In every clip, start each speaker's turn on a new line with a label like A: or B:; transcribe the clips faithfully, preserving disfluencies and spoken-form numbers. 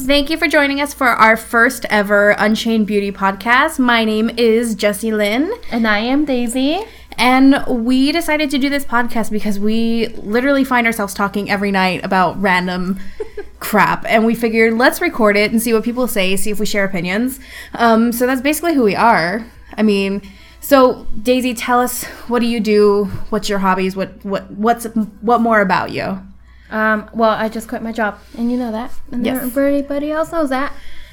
A: Thank you for joining us for our first ever Unchained Beauty podcast. My name is Jessie Lynn.
B: And I am Daisy.
A: And we decided to do this podcast because we literally find ourselves talking every night about random crap. And we figured, let's record it and see what people say, see if we share opinions. Um, so that's basically who we are. I mean, so Daisy, tell us, what do you do? What's your hobbies? What what what's what more about you?
B: Um, well, I just quit my job, and you know that. And
A: yes.
B: Everybody else knows that.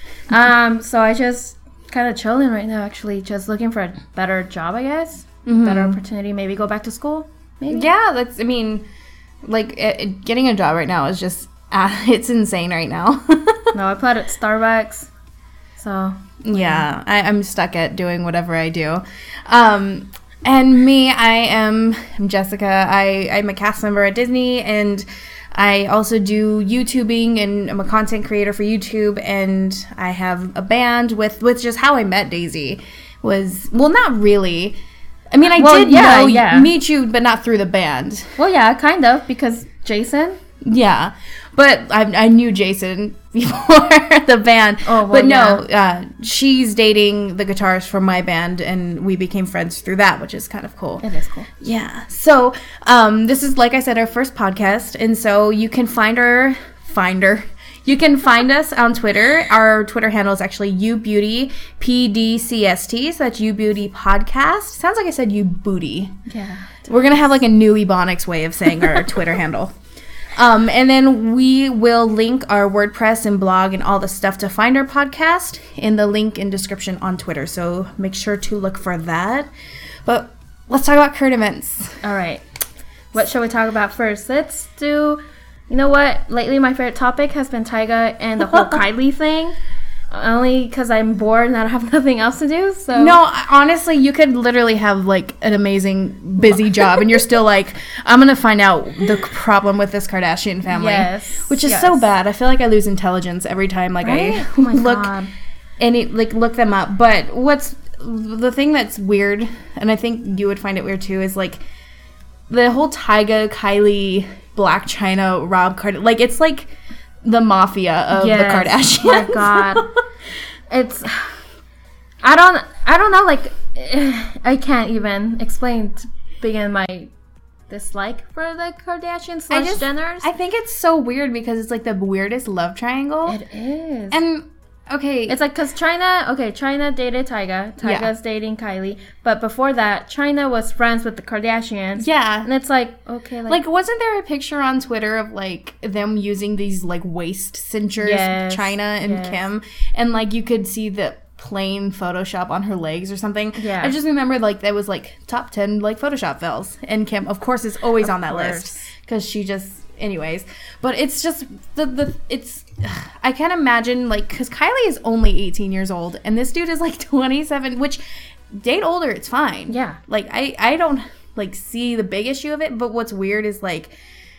B: Um, so I just kind of chilling right now, actually. Just looking for a better job, I guess. Mm-hmm. Better opportunity. Maybe go back to school. Maybe.
A: Yeah, that's, I mean, like, it, getting a job right now is just, uh, it's insane right now.
B: No, I applied at Starbucks. So.
A: Yeah, I, I'm stuck at doing whatever I do. Um, and me, I am I'm Jessica. I, I'm a cast member at Disney, and I also do YouTubing, and I'm a content creator for YouTube, and I have a band with, with just how I met Daisy was, well, not really. I mean, I
B: well,
A: did
B: yeah,
A: know,
B: yeah.
A: meet you, but not through the band.
B: Well, yeah, kind of, because Jason.
A: Yeah, but I, I knew Jason before the band.
B: Oh, well,
A: but no,
B: yeah.
A: uh, she's dating the guitarist from my band, and we became friends through that, which is kind of cool.
B: It is cool.
A: Yeah. So um, this is, like I said, our first podcast, and so you can find our finder. You can find us on Twitter. Our Twitter handle is actually YouBeauty P D C S T. So that's YouBeauty Podcast. Sounds like I said You Booty.
B: Yeah.
A: We're gonna have like a new Ebonics way of saying our Twitter handle. Um, and then we will link our WordPress and blog and all the stuff to find our podcast in the link in description on Twitter. So make sure to look for that. But let's talk about current events.
B: All right. What shall we talk about first? Let's do, you know what? Lately, my favorite topic has been Tyga and the whole Kylie thing. Only because I'm bored and I have nothing else to do. So
A: no, honestly, you could literally have like an amazing busy job, and you're still like, I'm gonna find out the problem with this Kardashian family.
B: Yes,
A: which is
B: yes.
A: so bad. I feel like I lose intelligence every time like
B: right?
A: I
B: oh my
A: look
B: God.
A: and it, like look them up. But what's the thing that's weird, and I think you would find it weird too, is like the whole Tyga, Kylie, Blac Chyna, Rob Kardashian. Like it's like the mafia of
B: yes.
A: the Kardashians.
B: Oh my God. It's I don't I don't know like I can't even explain to begin my dislike for the Kardashians slash Jenners.
A: I think it's so weird because it's like the weirdest love triangle.
B: It is.
A: And okay,
B: it's like because China okay China dated Tyga, Tyga's
A: yeah.
B: dating Kylie, but before that China was friends with the Kardashians.
A: Yeah.
B: And it's like okay like,
A: like wasn't there a picture on Twitter of like them using these like waist cinchers,
B: yes,
A: China and
B: yes.
A: Kim, and like you could see the plain Photoshop on her legs or something.
B: Yeah.
A: I just remember like that was like top ten like Photoshop fails, and Kim of course is always
B: of
A: on that
B: course.
A: list because she just anyways. But it's just the the it's I can't imagine like because Kylie is only eighteen years old and this dude is like twenty-seven, which date older, it's fine.
B: Yeah.
A: Like I I don't like see the big issue of it, but what's weird is like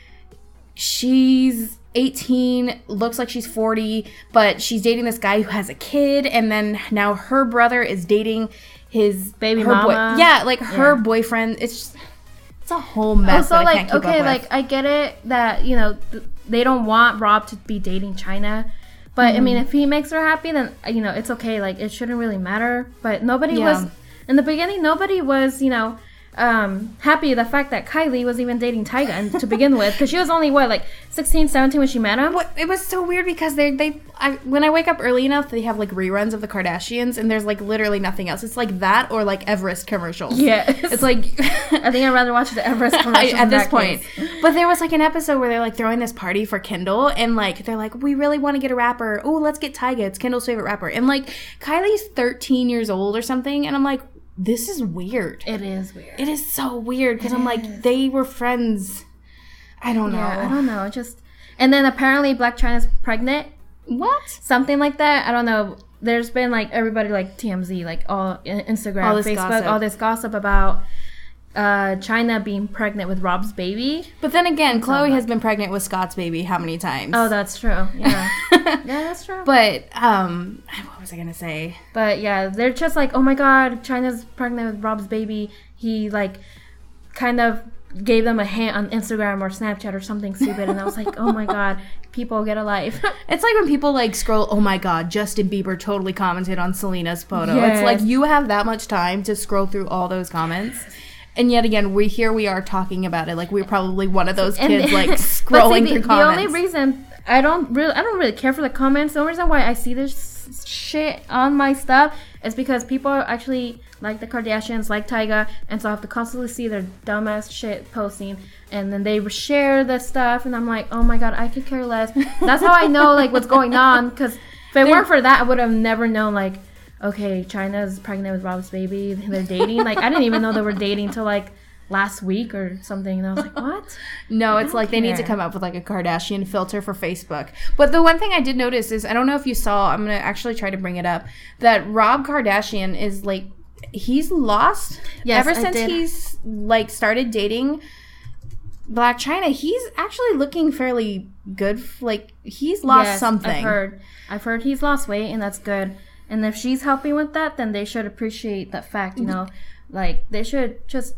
A: she's eighteen, looks like she's forty, but she's dating this guy who has a kid, and then now her brother is dating his
B: baby
A: her
B: mama.
A: Boy, yeah, like her
B: yeah.
A: boyfriend. It's just it's a whole mess.
B: Also,
A: that I
B: like
A: can't keep
B: okay,
A: up
B: like
A: with.
B: I get it that you know th- they don't want Rob to be dating China, but mm-hmm. I mean if he makes her happy, then you know it's okay. Like it shouldn't really matter. But nobody
A: Yeah.
B: was in the beginning. Nobody was you know um, happy the fact that Kylie was even dating Tyga and to begin with, because she was only what like sixteen, seventeen when she met him.
A: What, it was so weird because they they I, when I wake up early enough, they have like reruns of the Kardashians, and there's like literally nothing else. It's like that or like Everest commercials.
B: Yeah,
A: it's like
B: I think I'd rather watch the Everest commercials
A: I, at this
B: that
A: point.
B: case.
A: But there was like an episode where they're like throwing this party for Kendall, and like they're like, we really want to get a rapper. Oh, let's get Tyga. It's Kendall's favorite rapper, and like Kylie's thirteen years old or something, and I'm like, this is weird.
B: It is weird.
A: It is so weird because
B: It
A: I'm
B: is.
A: like, they were friends. I don't know.
B: Yeah, I don't know. Just and then apparently Blac Chyna's pregnant.
A: What?
B: Something like that. I don't know. There's been like everybody like T M Z, like all Instagram,
A: All this
B: Facebook,
A: gossip.
B: all this gossip about uh, China being pregnant with Rob's baby.
A: But then again, Chloe
B: Oh,
A: has been pregnant with Scott's baby how many times?
B: Oh, that's true. Yeah, yeah, that's true.
A: But um, what was I gonna say?
B: But yeah, they're just like, oh my God, China's pregnant with Rob's baby. He like kind of gave them a hint on Instagram or Snapchat or something stupid, and I was like, oh my god, people get a life.
A: It's like when people like scroll, oh my god, Justin Bieber totally commented on Selena's photo.
B: Yes.
A: It's like you have that much time to scroll through all those comments. And yet again, we here we are talking about it like we're probably one of those kids and, like scrolling
B: see,
A: through
B: the,
A: comments.
B: The only reason I don't really I don't really care for the comments. The only reason why I see this shit on my stuff is because people actually like the Kardashians, like Tyga, and so I have to constantly see their dumbass shit posting, and then they share the stuff, and I'm like, oh my god, I could care less. That's how I know like what's going on. Because if it They're, weren't for that, I would have never known like, okay, China's pregnant with Rob's baby. They're dating. Like I didn't even know they were dating till like last week or something, and I was like, what?
A: No, it's like care. They need to come up with like a Kardashian filter for Facebook. But the one thing I did notice is, I don't know if you saw, I'm going to actually try to bring it up, that Rob Kardashian is like, he's lost.
B: Yes,
A: ever
B: I
A: since
B: did.
A: he's like started dating Blac Chyna, he's actually looking fairly good. Like he's lost
B: yes,
A: something.
B: I've heard. I've heard he's lost weight, and that's good. And if she's helping with that, then they should appreciate that fact, you know? Like, they should just...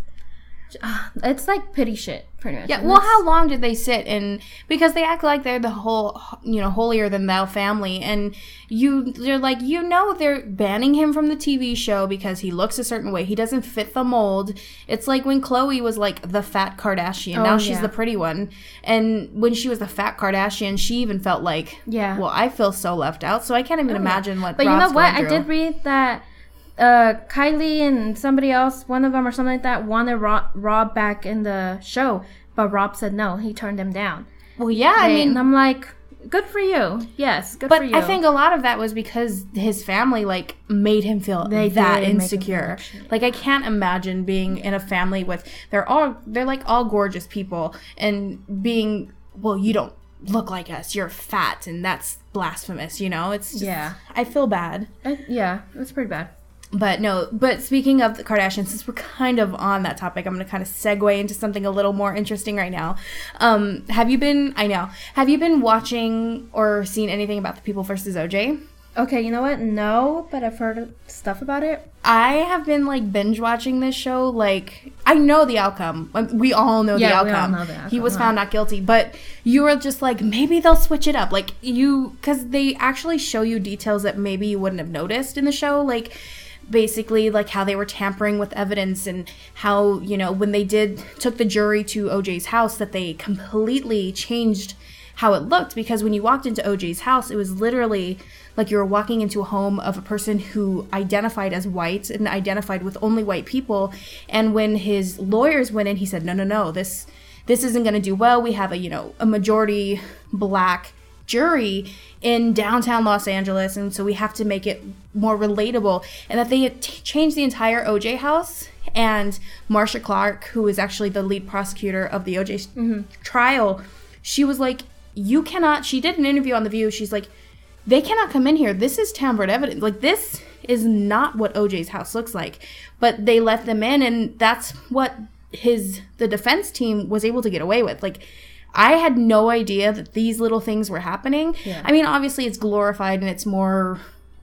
B: Uh, it's like pity shit, pretty much.
A: Yeah, well, how long did they sit in... Because they act like they're the whole, you know, holier-than-thou family, and you, they're like, you know they're banning him from the T V show because he looks a certain way. He doesn't fit the mold. It's like when Khloe was, like, the fat Kardashian.
B: Oh,
A: now she's
B: yeah.
A: the pretty one. And when she was the fat Kardashian, she even felt like,
B: yeah.
A: well, I feel so left out, so I can't even
B: oh,
A: imagine
B: yeah.
A: what
B: But
A: Rob's
B: you know what?
A: going
B: I
A: through.
B: did read that... Uh, Kylie and somebody else, one of them or something like that, wanted Rob, Rob back in the show, but Rob said no. He turned them down.
A: Well, yeah, I
B: They,
A: mean...
B: and I'm like, good for you. Yes, good
A: but
B: for you.
A: I think a lot of that was because his family, like, made him feel
B: They
A: that
B: did make him
A: insecure.
B: feel that
A: Like, I can't imagine being in a family with... They're all... They're, like, all gorgeous people. And being... Well, you don't look like us. You're fat. And that's blasphemous, you know? It's just...
B: Yeah.
A: I feel bad.
B: Uh, yeah, it was pretty bad.
A: But no, but speaking of the Kardashians, since we're kind of on that topic, I'm going to kind of segue into something a little more interesting right now. Um, have you been, I know, have you been watching or seen anything about The People versus O J?
B: Okay, you know what? No, but I've heard stuff about it.
A: I have been, like, binge watching this show. Like, I know the outcome. We all know
B: Yeah,
A: the
B: we all
A: outcome.
B: know the outcome,
A: He was
B: huh?
A: found not guilty. But you were just like, maybe they'll switch it up. Like, you, because they actually show you details that maybe you wouldn't have noticed in the show. Like, basically, like, how they were tampering with evidence and how, you know, when they did, took the jury to O J's house, that they completely changed how it looked. Because when you walked into O J's house, it was literally like you were walking into a home of a person who identified as white and identified with only white people. And when his lawyers went in, he said, no, no, no, this this isn't going to do well. We have a, you know, a majority black jury in downtown Los Angeles, and so we have to make it more relatable. And that they had t- changed the entire O J house. And Marcia Clark, who is actually the lead prosecutor of the O J mm-hmm. trial, she was like, you cannot, she did an interview on The View, she's like, they cannot come in here. This is tampered evidence. Like, this is not what O J's house looks like. But they let them in, and that's what his, the defense team was able to get away with. Like, I had no idea that these little things were happening.
B: Yeah.
A: I mean, obviously it's glorified and it's more,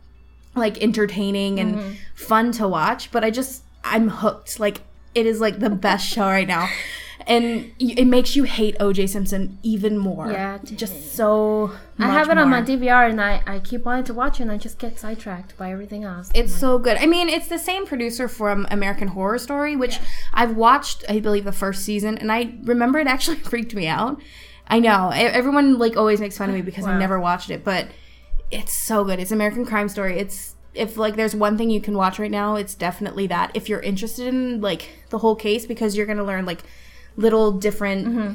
A: like, entertaining and mm-hmm. fun to watch. But I just, I'm hooked. Like, it is, like, the best show right now. And it makes you hate O J Simpson even more.
B: Yeah.
A: Just so much
B: I have it
A: more.
B: on my D V R, and I, I keep wanting to watch it, and I just get sidetracked by everything else.
A: It's so good. I mean, it's the same producer from American Horror Story, which yeah. I've watched, I believe, the first season, and I remember it actually freaked me out. I know. Everyone, like, always makes fun of me because wow. I never watched it, but it's so good. It's American Crime Story. It's, if, like, there's one thing you can watch right now, it's definitely that. If you're interested in, like, the whole case, because you're going to learn, like, little different, mm-hmm.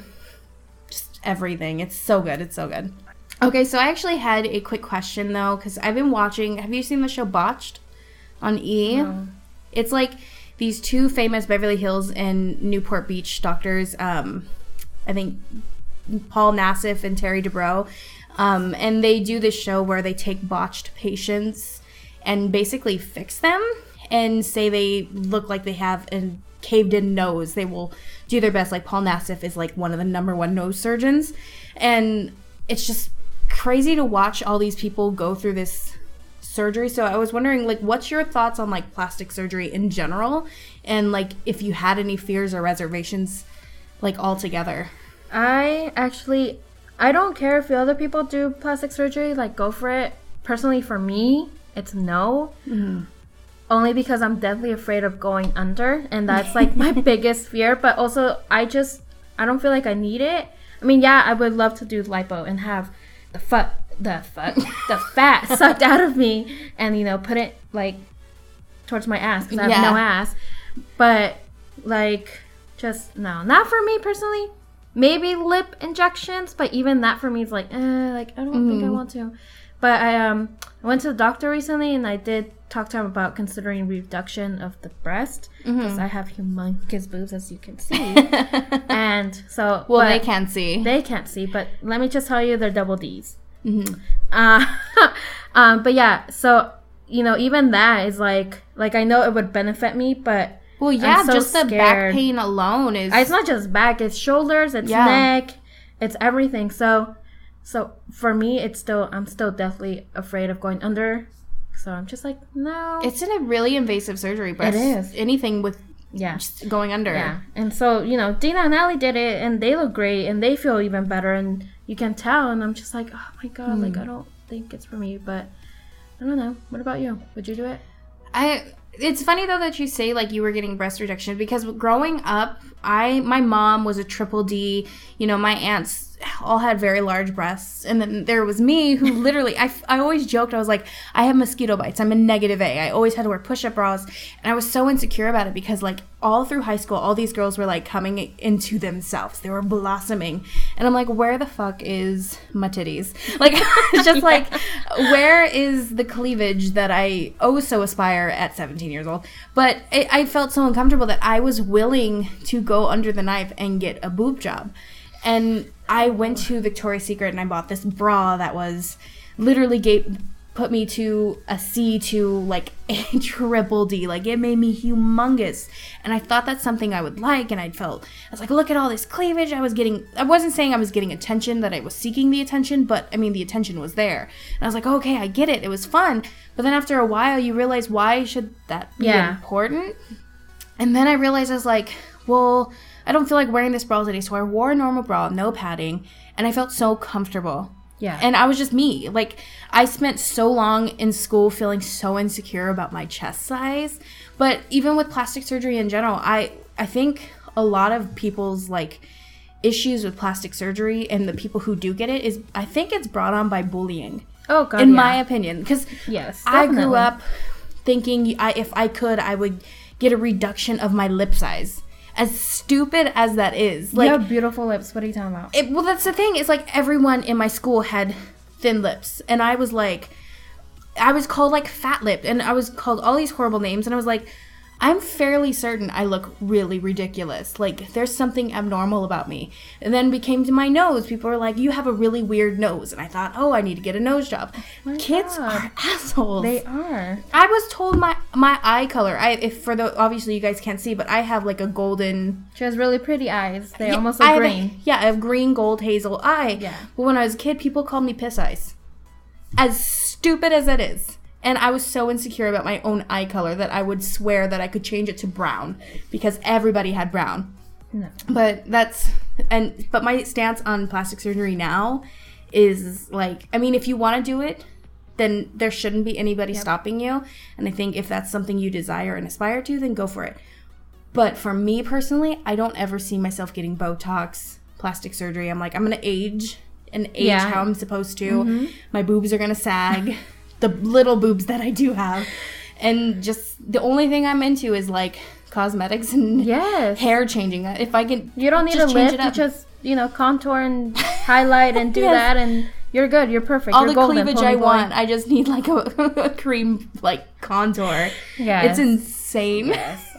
A: just everything. It's so good. It's so good. Okay, so I actually had a quick question, though, because I've been watching, have you seen the show Botched on E?
B: No.
A: It's like these two famous Beverly Hills and Newport Beach doctors, um, I think Paul Nassif and Terry Dubrow, um, and they do this show where they take botched patients and basically fix them and say they look like they have a caved in nose. They will do their best. Like, Paul Nassif is like one of the number one nose surgeons, and it's just crazy to watch all these people go through this surgery. So I was wondering, like, what's your thoughts on, like, plastic surgery in general, and, like, if you had any fears or reservations like altogether?
B: I actually, I don't care if the other people do plastic surgery. Like, go for it. Personally, for me, it's no. Mm-hmm. Only because I'm deathly afraid of going under, and that's like my biggest fear. But also, I just, I don't feel like I need it. I mean, yeah, I would love to do lipo and have the fat, the fat, the fat sucked out of me, and you know, put it like towards my ass because I have yeah. no ass. But like, just no, not for me personally. Maybe lip injections, but even that for me is like, eh, like I don't mm. think I want to. But I um I went to the doctor recently, and I did talk to him about considering reduction of the breast because mm-hmm. I have humongous boobs, as you can see. And so,
A: well, they can't see.
B: They can't see, but let me just tell you, they're double D's. Mm-hmm. Uh, um, but yeah, so you know, even that is like, like I know it would benefit me, but
A: well, yeah, so just scared. The back pain alone is.
B: It's not just back; it's shoulders, it's yeah. neck, it's everything. So. So for me, it's still, I'm still deathly afraid of going under. So I'm just like, no.
A: It's in a really invasive surgery, but
B: it is.
A: Anything with yeah. just going under.
B: Yeah. And so, you know, Dina and Allie did it, and they look great, and they feel even better, and you can tell. And I'm just like, oh my God, mm. like, I don't think it's for me, but I don't know. What about you? Would you do it?
A: I, it's funny though that you say like you were getting breast reduction, because growing up, I, my mom was a triple D, you know, my aunts all had very large breasts, and then there was me who literally I, I always joked, I was like, I have mosquito bites, I'm a negative A, I always had to wear push-up bras, and I was so insecure about it because like all through high school all these girls were like coming into themselves, they were blossoming, and I'm like, where the fuck is my titties? Like it's just like where is the cleavage that I oh so aspire at seventeen years old? But it, I felt so uncomfortable that I was willing to go under the knife and get a boob job. And I went to Victoria's Secret and I bought this bra that was literally gave, put me to a C to like a triple D. Like it made me humongous. And I thought that's something I would like. And I felt, I was like, look at all this cleavage. I was getting, I wasn't saying I was getting attention, that I was seeking the attention, but I mean, the attention was there. And I was like, okay, I get it. It was fun. But then after a while, you realize, why should that be yeah. important? And then I realized I was like, well, I don't feel like wearing this bra today, so I wore a normal bra, no padding, and I felt so comfortable.
B: Yeah.
A: And I was just me. Like, I spent so long in school feeling so insecure about my chest size. But even with plastic surgery in general, I, I think a lot of people's, like, issues with plastic surgery and the people who do get it is, I think it's brought on by bullying.
B: Oh, God,
A: In
B: yeah.
A: my opinion. Because
B: yes,
A: I grew up thinking I, if I could, I would get a reduction of my lip size. As stupid as that is. Like,
B: you have beautiful lips. What are you talking about?
A: It, well, that's the thing. It's like everyone in my school had thin lips. And I was like, I was called like fat lipped. And I was called all these horrible names. And I was like, I'm fairly certain I look really ridiculous. Like, there's something abnormal about me. And then it came to my nose. People were like, you have a really weird nose. And I thought, oh, I need to get a nose job.
B: Oh
A: Kids
B: God.
A: are assholes.
B: They are.
A: I was told my my eye color. I if for the obviously you guys can't see, but I have like a golden.
B: She has really pretty eyes. They
A: yeah,
B: almost look
A: I
B: green.
A: A, yeah, I have green, gold, hazel eye.
B: Yeah.
A: But when I was a kid, people called me piss eyes. As stupid as it is. And I was so insecure about my own eye color that I would swear that I could change it to brown because everybody had brown.
B: No.
A: But that's and but my stance on plastic surgery now is like, I mean, if you want to do it, then there shouldn't be anybody yep. stopping you. And I think if that's something you desire and aspire to, then go for it. But for me personally, I don't ever see myself getting Botox, plastic surgery. I'm like, I'm going to age and age yeah. how I'm supposed to. Mm-hmm. My boobs are going to sag. The little boobs that I do have. And just the only thing I'm into is like cosmetics and
B: yes.
A: hair changing. If I can,
B: you don't need a lift. You just, you know, contour and highlight and do yes. that, and you're good. You're perfect.
A: All
B: you're
A: the
B: golden,
A: cleavage I boy. want. I just need like a, a cream like contour.
B: Yeah,
A: it's insane.
B: Yes.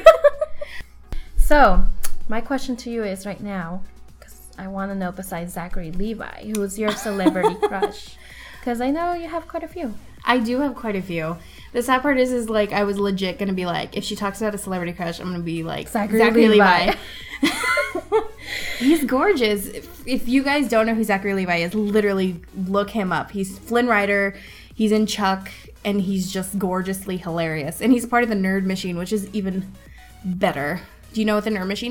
B: So, my question to you is right now, because I want to know, besides Zachary Levi, who's your celebrity crush? Because I know you have quite a few.
A: I do have quite a few. The sad part is, is like, I was legit going to be like, if she talks about a celebrity crush, I'm going to be like,
B: Zachary, Zachary Levi.
A: Levi. He's gorgeous. If, if you guys don't know who Zachary Levi is, literally look him up. He's Flynn Rider. He's in Chuck. And he's just gorgeously hilarious. And he's part of the Nerd Machine, which is even better. Do you know what the Nerd Machine is?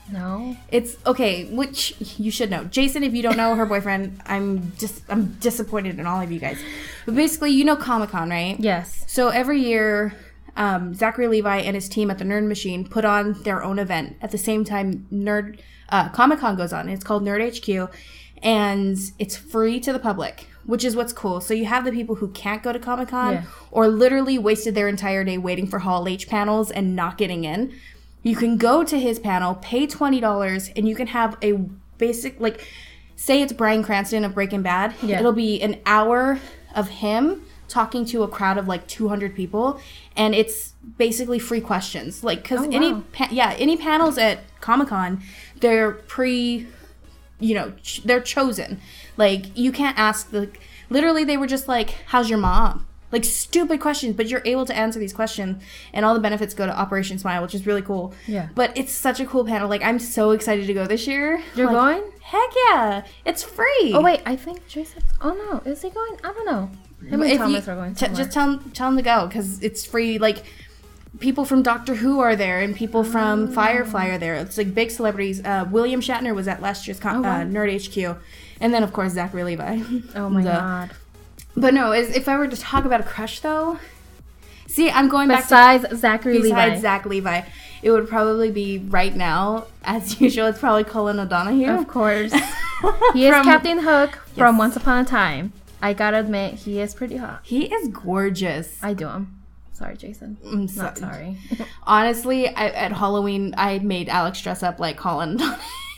B: No.
A: It's okay, which you should know. Jason, if you don't know her boyfriend, I'm just I'm disappointed in all of you guys. But basically, you know Comic-Con, right?
B: Yes.
A: So every year, um, Zachary Levi and his team at the Nerd Machine put on their own event at the same time Nerd uh, Comic-Con goes on. It's called Nerd H Q, and it's free to the public, which is what's cool. So you have the people who can't go to Comic-Con
B: Yeah.
A: or literally wasted their entire day waiting for Hall H panels and not getting in. You can go to his panel, pay twenty dollars, and you can have a basic, like, say it's Bryan Cranston of Breaking Bad.
B: Yeah.
A: It'll be an hour of him talking to a crowd of like two hundred people, and it's basically free questions. Like, because
B: Oh,
A: any,
B: wow.
A: pa- yeah, any panels at Comic-Con, they're pre, you know, ch- they're chosen. Like, you can't ask the, literally they were just like, how's your mom? Like, stupid questions, but you're able to answer these questions, and all the benefits go to Operation Smile, which is really cool.
B: Yeah.
A: But it's such a cool panel. Like, I'm so excited to go this year.
B: You're
A: Like,
B: going?
A: Heck yeah. It's free.
B: Oh, wait. I think Jason... Oh, no. Is he going? I don't know. Him and
A: If
B: Thomas
A: you-
B: are going
A: t-
B: somewhere.
A: just tell them, tell them to go, because it's free. Like, people from Doctor Who are there, and people from
B: Oh.
A: Firefly are there. It's like big celebrities. Uh, William Shatner was at last year's con-
B: Oh, wow.
A: uh, Nerd H Q. And then, of course, Zachary Levi.
B: Oh, my
A: Duh.
B: God.
A: But no, is, if I were to talk about a crush, though... See, I'm going back to...
B: Besides Zachary
A: Besides
B: Levi.
A: Zach Levi, it would probably be right now, as usual. It's probably Colin O'Donoghue.
B: Of course. He is
A: From-
B: Captain Hook from
A: Yes.
B: Once Upon a Time. I gotta admit, he is pretty hot.
A: He is gorgeous.
B: I do him. Sorry, Jason.
A: I'm so-
B: Not sorry.
A: Honestly, I, at Halloween, I made Alex dress up like Colin O'Donoghue.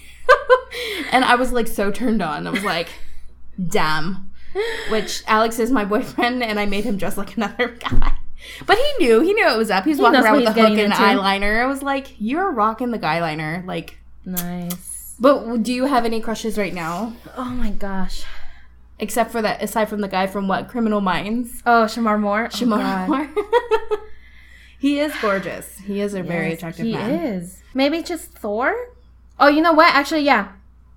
A: And I was like so turned on. I was like, damn. Which Alex is my boyfriend, and I made him dress like another guy. But he knew. He knew it was up. He was
B: He
A: walking
B: knows
A: around
B: what
A: with a
B: he's
A: hook
B: getting
A: and
B: into.
A: eyeliner. I was like, you're rocking the guyliner. Like,
B: Nice.
A: but do you have any crushes right now?
B: Oh my gosh.
A: Except for that, aside from the guy from what? Criminal Minds?
B: Oh, Shamar Moore. Oh,
A: Shamar
B: God.
A: Moore. He is gorgeous. He is a very
B: Yes,
A: attractive
B: he
A: man.
B: is. Maybe just Thor? Oh, you know what? Actually, yeah.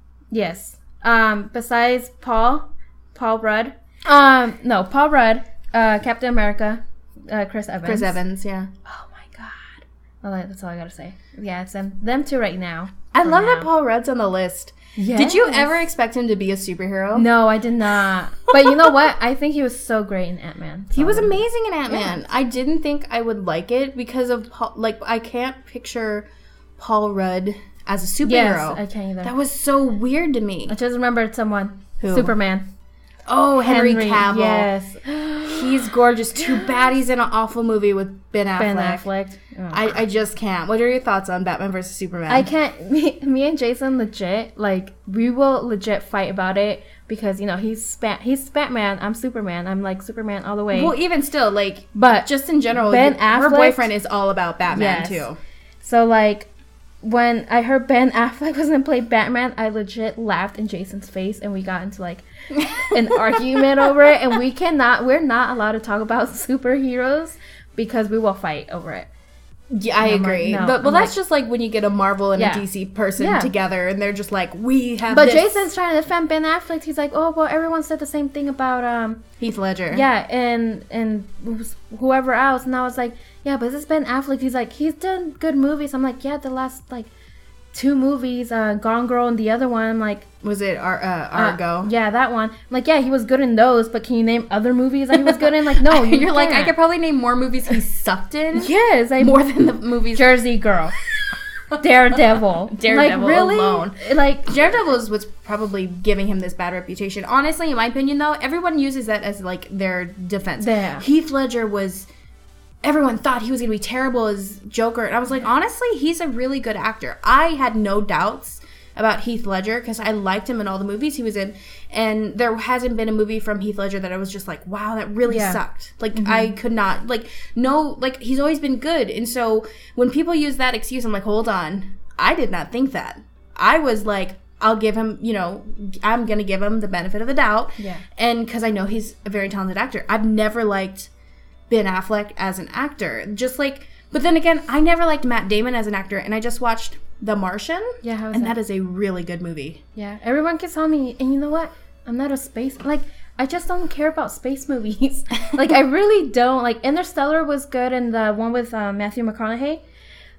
B: Yes. Um, besides Paul, Paul Rudd. Um, no, Paul Rudd, uh, Captain America, uh, Chris Evans.
A: Chris Evans, yeah.
B: Oh my God. Well, that's all I gotta say. Yeah, it's them, them two right now.
A: I
B: For
A: love
B: now.
A: that Paul Rudd's on the list.
B: Yes.
A: Did you ever expect him to be a superhero?
B: No, I did not. But you know what? I think he was so great in Ant-Man.
A: He was
B: So-
A: amazing in Ant-Man. I didn't think I would like it because of Paul, like I can't picture Paul Rudd as a superhero.
B: Yes, I can't either.
A: That was so weird to me.
B: I just remembered someone.
A: Who?
B: Superman.
A: Oh, Henry, Cavill.
B: Yes.
A: He's gorgeous. Too bad he's in an awful movie with Ben Affleck.
B: Ben Affleck. Oh.
A: I, I just can't. What are your thoughts on Batman versus Superman?
B: I can't. Me, me and Jason legit like we will legit fight about it because you know he's Bat he's Batman. I'm Superman. I'm like Superman all the way.
A: Well, even still, like,
B: but
A: just in general,
B: Ben
A: her
B: Affleck-
A: boyfriend is all about Batman
B: Yes.
A: too.
B: so like when I heard Ben Affleck was gonna play Batman, I legit laughed in Jason's face and we got into like an argument over it. And we cannot. We're not allowed to talk about superheroes because we will fight over it.
A: Yeah, I
B: And I'm like,
A: agree.
B: no.
A: But well,
B: I'm
A: that's just like when you get a Marvel and
B: Yeah.
A: a D C person
B: Yeah.
A: together, and they're just like, we have.
B: But
A: this.
B: Jason's trying to defend Ben Affleck. He's like, oh well, everyone said the same thing about um.
A: Heath Ledger.
B: Yeah, and and whoever else, and I was like, yeah, but this is Ben Affleck. He's like, he's done good movies. I'm like, yeah, the last like two movies, uh, Gone Girl and the other one. I'm like,
A: Was it Ar- uh,
B: uh,
A: Argo?
B: yeah, that one. I'm like, yeah, he was good in those, but can you name other movies that he was good in? Like, no, you
A: You're like, I
B: can't.
A: could probably name more movies he sucked in.
B: Yes, I
A: More than the movies.
B: Jersey Girl, Daredevil,
A: Daredevil
B: like, really?
A: alone.
B: Like,
A: Daredevil is what's probably giving him this bad reputation. Honestly, in my opinion, though, everyone uses that as like their defense.
B: Yeah.
A: Heath Ledger was. Everyone thought he was going to be terrible as Joker. And I was like, honestly, he's a really good actor. I had no doubts about Heath Ledger because I liked him in all the movies he was in. And there hasn't been a movie from Heath Ledger that I was just like, wow, that really
B: Yeah.
A: sucked. Like, I could not, like, no, like, he's always been good. And so when people use that excuse, I'm like, hold on. I did not think that. I was like, I'll give him, you know, I'm going to give him the benefit of the doubt.
B: Yeah.
A: And because I know he's a very talented actor. I've never liked Ben Affleck as an actor. Just like, but then again, I never liked Matt Damon as an actor, and I just watched The Martian.
B: Yeah, how was
A: and
B: that?
A: that is a really good movie.
B: yeah, everyone keeps telling me, and you know what? I'm not a space like. I just don't care about space movies. Like, I really don't. Like, Interstellar was good, and the one with uh, Matthew McConaughey.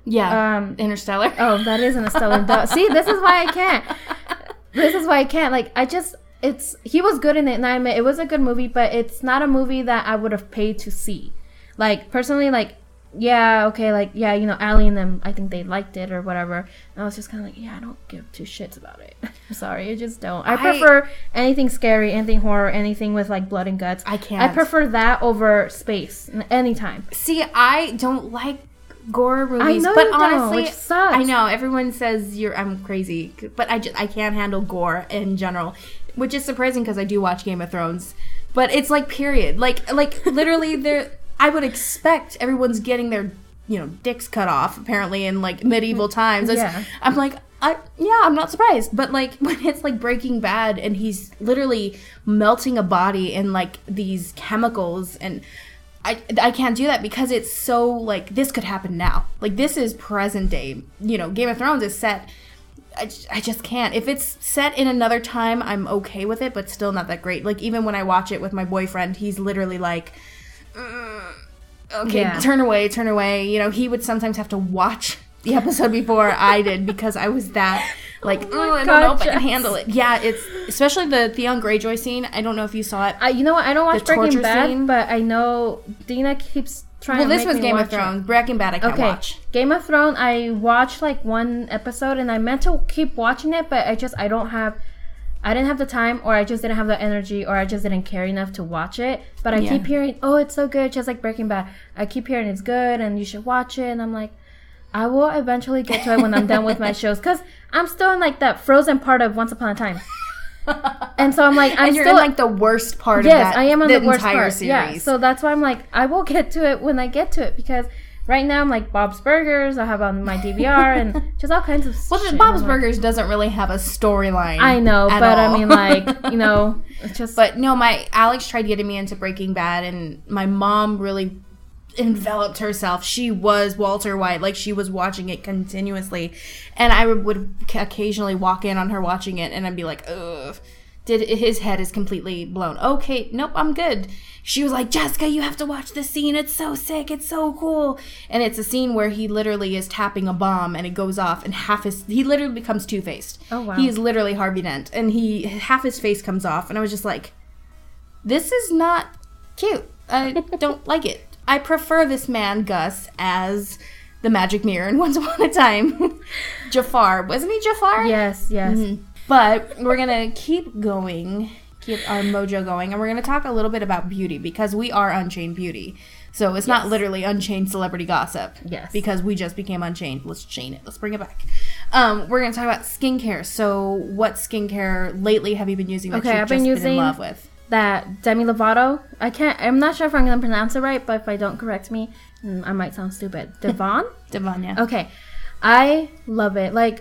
A: Yeah.
B: Um,
A: Interstellar.
B: Oh, that is Interstellar. Duh. See, this is why I can't. This is why I can't. Like, I just, it's, he was good in it, and I admit, it was a good movie, but it's not a movie that I would have paid to see. Like, personally, like, yeah, okay, like, yeah, you know, Ali and them, I think they liked it or whatever. And I was just kind of like, yeah, I don't give two shits about it. I'm sorry, I just don't. I, I prefer anything scary, anything horror, anything with, like, blood and guts.
A: I can't.
B: I prefer that over space, anytime.
A: See, I don't like gore movies,
B: I know
A: but
B: you
A: honestly,
B: don't, which sucks.
A: I know everyone says you're I'm crazy, but I just I can't handle gore in general, which is surprising because I do watch Game of Thrones. But it's like period, like like literally there. I would expect everyone's getting their you know dicks cut off apparently in like medieval times.
B: Yeah.
A: I'm like. I, yeah, I'm not surprised. But, like, when it's, like, Breaking Bad and he's literally melting a body in, like, these chemicals and I, I can't do that because it's so, like, this could happen now. Like, this is present day. You know, Game of Thrones is set. I, just, I just can't. If it's set in another time, I'm okay with it, but still not that great. Like, even when I watch it with my boyfriend, he's literally like, mm, okay, yeah. turn away, turn away. You know, he would sometimes have to watch the episode before I did because I was that like oh, oh I don't know if I can handle it. Yeah, it's especially the Theon Greyjoy scene. I don't know if you saw it.
B: I, you know what? I don't watch the Breaking Bad, scene. But I know Dina keeps trying. Well, to
A: this
B: make
A: was
B: me
A: Game
B: watch
A: of Thrones.
B: It.
A: Breaking Bad, I can't
B: okay.
A: watch.
B: Game of Thrones, I watched like one episode, and I meant to keep watching it, but I just I don't have. I didn't have the time, or I just didn't have the energy, or I just didn't care enough to watch it. But I yeah. keep hearing, oh, it's so good, just like Breaking Bad. I keep hearing it's good, and you should watch it, and I'm like. I will eventually get to it when I'm done with my shows because I'm still in like that frozen part of Once Upon a Time, and so I'm like I'm
A: and you're
B: still
A: in like the worst part
B: yes,
A: of that.
B: I am on
A: the,
B: the worst
A: entire
B: part.
A: Series.
B: Yeah, so that's why I'm like I will get to it when I get to it because right now I'm like Bob's Burgers. I have on my D V R and just all kinds of.
A: Well,
B: shit.
A: Bob's
B: like,
A: Burgers doesn't really have a storyline.
B: I know, but
A: all.
B: I mean, like you know, it's just.
A: But no, my Alex tried getting me into Breaking Bad, and my mom really. Enveloped herself. She was Walter White. Like, she was watching it continuously. And I would occasionally walk in on her watching it, and I'd be like, ugh. Did his head is completely blown. Okay, nope, I'm good. She was like, Jessica, you have to watch this scene. It's so sick. It's so cool. And it's a scene where he literally is tapping a bomb, and it goes off, and half his... He literally becomes Two-Faced.
B: Oh, wow.
A: He is literally Harvey Dent. And he half his face comes off, and I was just like, this is not cute. I don't like it. I prefer this man, Gus, as the magic mirror in Once Upon a Time. Jafar. Wasn't he Jafar?
B: Yes, yes.
A: Mm-hmm. But we're going to keep going, keep our mojo going, and we're going to talk a little bit about beauty because we are Unchained Beauty. So it's yes. not literally Unchained Celebrity Gossip.
B: Yes.
A: Because we just became Unchained. Let's chain it. Let's bring it back. Um, we're going to talk about skincare. So what skincare lately have you been using that
B: okay,
A: you've
B: I've
A: just
B: been, using
A: been in love with?
B: That Demi Lovato. I can't. I'm not sure if I'm gonna pronounce it right, but if I don't, correct me. I might sound stupid. Devon.
A: Devon, yeah.
B: Okay, I love it. Like,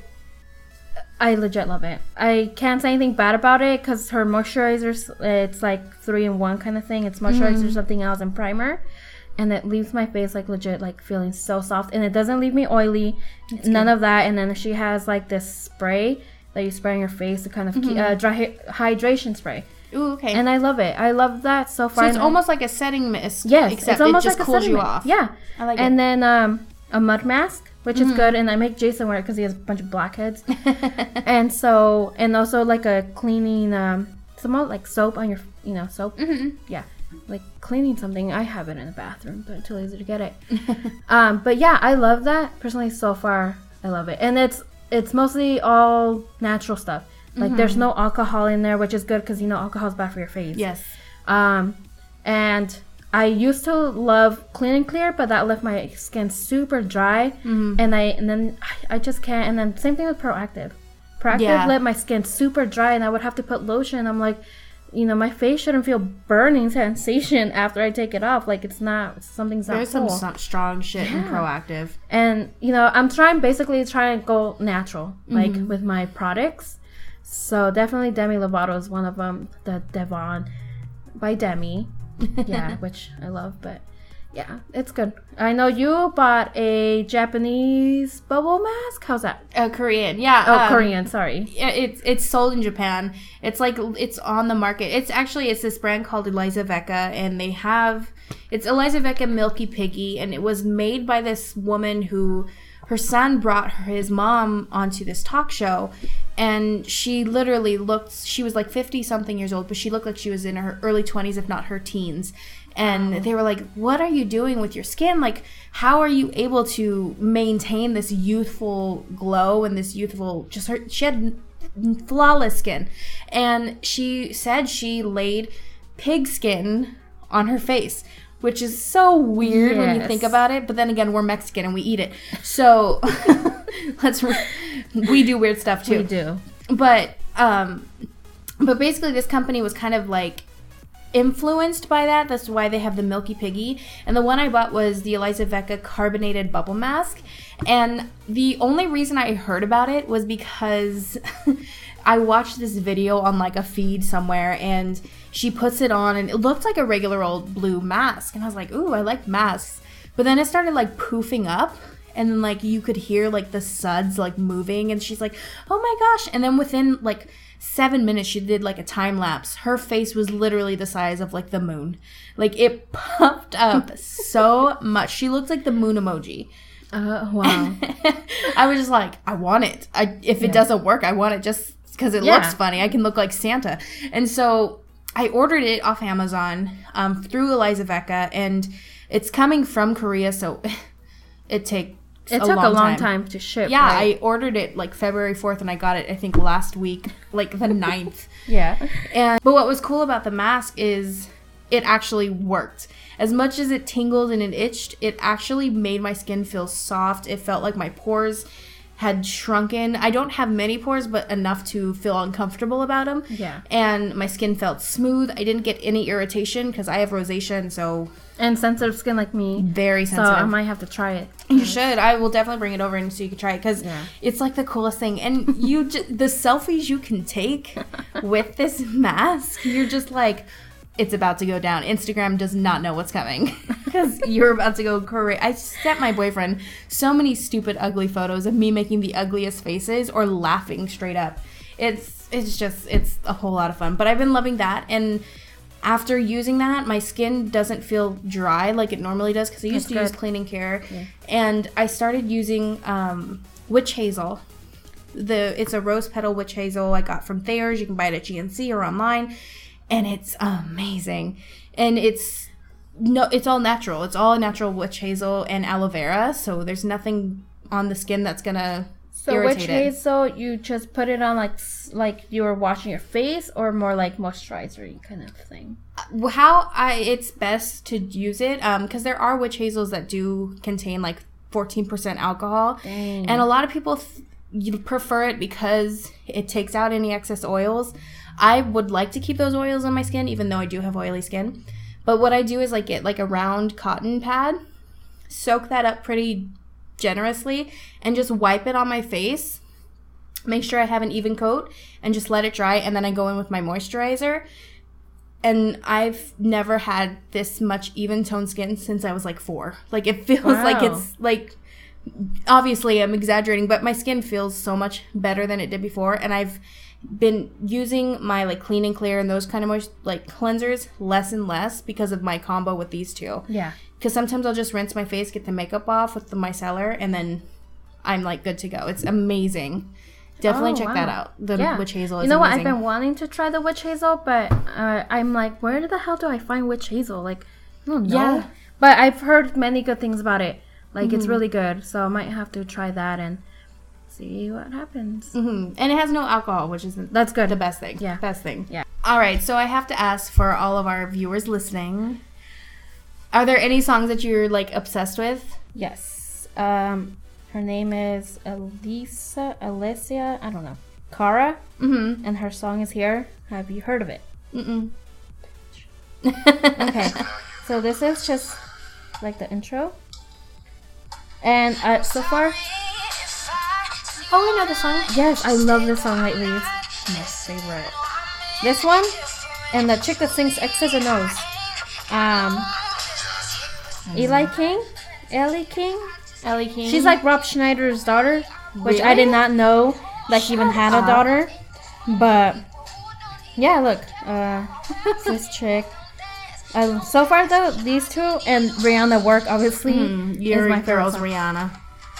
B: I legit love it. I can't say anything bad about it because her moisturizer, it's like three in one kind of thing. It's moisturizer, mm. something else, and primer, and it leaves my face like legit like feeling so soft, and it doesn't leave me oily. That's none good. Of that. And then she has like this spray that you spray on your face to kind of mm-hmm. keep, uh, dry hydration spray.
A: Ooh, okay.
B: And I love it. I love that so far.
A: So it's almost like a setting mist.
B: Yes,
A: except
B: it's almost
A: it just
B: like a
A: cools
B: setting
A: you
B: mist.
A: off.
B: Yeah,
A: I like
B: and
A: it.
B: then um, a mud mask, which mm-hmm. is good. And I make Jason wear it because he has a bunch of blackheads. And so, and also like a cleaning, um, some like soap on your, you know, soap.
A: Mm-hmm.
B: Yeah, like cleaning something. I have it in the bathroom, but I'm too lazy to get it. um, but yeah, I love that personally. So far, I love it, and it's it's mostly all natural stuff. Like, mm-hmm. there's no alcohol in there, which is good because, you know, alcohol is bad for your face.
A: Yes.
B: Um, and I used to love Clean and Clear, but that left my skin super dry. Mm-hmm. And I and then I, I just can't. And then same thing with Proactive. Proactive yeah. left my skin super dry, and I would have to put lotion. I'm like, you know, my face shouldn't feel burning sensation after I take it off. Like, it's not, something's not
A: There's
B: cool.
A: some strong shit yeah. in Proactive.
B: And, you know, I'm trying, basically trying to go natural, like, mm-hmm. with my products. So definitely Demi Lovato is one of them. The Devon by Demi, yeah, which I love. But Yeah, it's good. I know you bought a Japanese bubble mask. How's that?
A: Uh, Korean, yeah.
B: Oh,
A: um,
B: Korean. Sorry.
A: It's it's sold in Japan. It's like it's on the market. It's actually it's this brand called Eliza Vecca, and they have it's Eliza Vecca Milky Piggy, and it was made by this woman who her son brought her, his mom onto this talk show, and she literally looked. She was like fifty something years old, but she looked like she was in her early twenties, if not her teens. And they were like, what are you doing with your skin? Like, how are you able to maintain this youthful glow and this youthful, just her, she had flawless skin. And she said she laid pig skin on her face, which is so weird yes. when you think about it. But then again, we're Mexican and we eat it. So let's, re- we do weird stuff too.
B: We do.
A: But, um, but basically this company was kind of like, influenced by that. That's why they have the Milky Piggy. And the one I bought was the Eliza Vecca carbonated bubble mask. And the only reason I heard about it was because I watched this video on like a feed somewhere, and she puts it on and it looked like a regular old blue mask. And I was like, ooh, I like masks. But then it started like poofing up, and then like you could hear like the suds like moving, and she's like, oh my gosh. And then within like seven minutes, she did like a time lapse. Her face was literally the size of like the moon. Like it puffed up so much. She looked like the moon emoji.
B: Uh, wow.
A: I was just like, I want it. I, if it yeah. doesn't work, I want it just because it yeah. looks funny. I can look like Santa. And so I ordered it off Amazon um, through Eliza Vecca, and it's coming from Korea, so it takes
B: It
A: a
B: took
A: long
B: a long
A: time.
B: time to ship.
A: Yeah,
B: right?
A: I ordered it like February fourth, and I got it, I think, last week, like the ninth.
B: Yeah.
A: And but what was cool about the mask is it actually worked. As much as it tingled and it itched, it actually made my skin feel soft. It felt like my pores had shrunken. I don't have many pores, but enough to feel uncomfortable about them.
B: Yeah.
A: And my skin felt smooth. I didn't get any irritation because I have rosacea, and so...
B: And sensitive skin like me.
A: Very sensitive.
B: So I might have to try it.
A: You should. I will definitely bring it over and so you can try it, because
B: yeah.
A: it's like the coolest thing. And you, j- the selfies you can take with this mask, you're just like, it's about to go down. Instagram does not know what's coming because you're about to go crazy. I sent my boyfriend so many stupid, ugly photos of me making the ugliest faces or laughing straight up. It's it's just it's a whole lot of fun. But I've been loving that, and after using that, my skin doesn't feel dry like it normally does, because I used That's to good. use Clean and Care, yeah. and I started using um, witch hazel. The it's a rose petal witch hazel I got from Thayer's. You can buy it at G N C or online, and it's amazing. And it's no, it's all natural. It's all natural witch hazel and aloe vera. So there's nothing on the skin that's gonna
B: so
A: irritate
B: witch
A: it.
B: hazel, you just put it on like like you were washing your face, or more like moisturizer kind of thing.
A: How I it's best to use it, um, because there are witch hazels that do contain like fourteen percent alcohol,
B: Dang.
A: and a lot of people th- you prefer it because it takes out any excess oils. I would like to keep those oils on my skin, even though I do have oily skin. But what I do is like get like a round cotton pad, soak that up pretty generously, and just wipe it on my face. Make sure I have an even coat and just let it dry, and then I go in with my moisturizer. And I've never had this much even tone skin since I was like four. Like it feels
B: wow.
A: like it's like, obviously I'm exaggerating, but my skin feels so much better than it did before. And I've been using my like Clean and Clear and those kind of moist, like cleansers less and less because of my combo with these two.
B: Yeah.
A: Because sometimes I'll just rinse my face, get the makeup off with the micellar, and then I'm like good to go. It's amazing. Definitely
B: oh,
A: check
B: wow.
A: that out. The
B: yeah.
A: witch hazel is
B: You know
A: amazing.
B: what? I've been wanting to try the witch hazel, but uh, I'm like, where the hell do I find witch hazel? Like, I don't know.
A: Yeah.
B: But I've heard many good things about it. Like,
A: mm-hmm.
B: it's really good. So I might have to try that and see what happens.
A: Mm-hmm. And it has no alcohol, which is
B: that's good.
A: The best thing.
B: Yeah.
A: Best thing.
B: Yeah.
A: All right. So I have to ask for all of our viewers listening, are there any songs that you're like obsessed with?
B: Yes. Um, her name is Elisa, Alicia, I don't know. Cara,
A: mm-hmm.
B: and her song is here. Have you heard of it?
A: Mm-mm.
B: Okay, so this is just like the intro, and uh, so far,
A: oh, we know the song.
B: Yes, I love this song lately. It's my favorite. This one, and the chick that sings X's and O's. Um, Eli King, Ellie King.
A: Ellie King.
B: She's like Rob Schneider's daughter, which
A: Really?
B: I did not know that she even
A: Shut
B: had
A: up.
B: a daughter. But yeah, look, uh, this chick. Uh, so far though, these two and Rihanna work obviously
A: Mm,
B: is
A: your
B: my favorite
A: girl's
B: song.
A: Rihanna.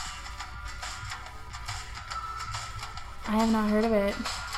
A: I have not heard of it.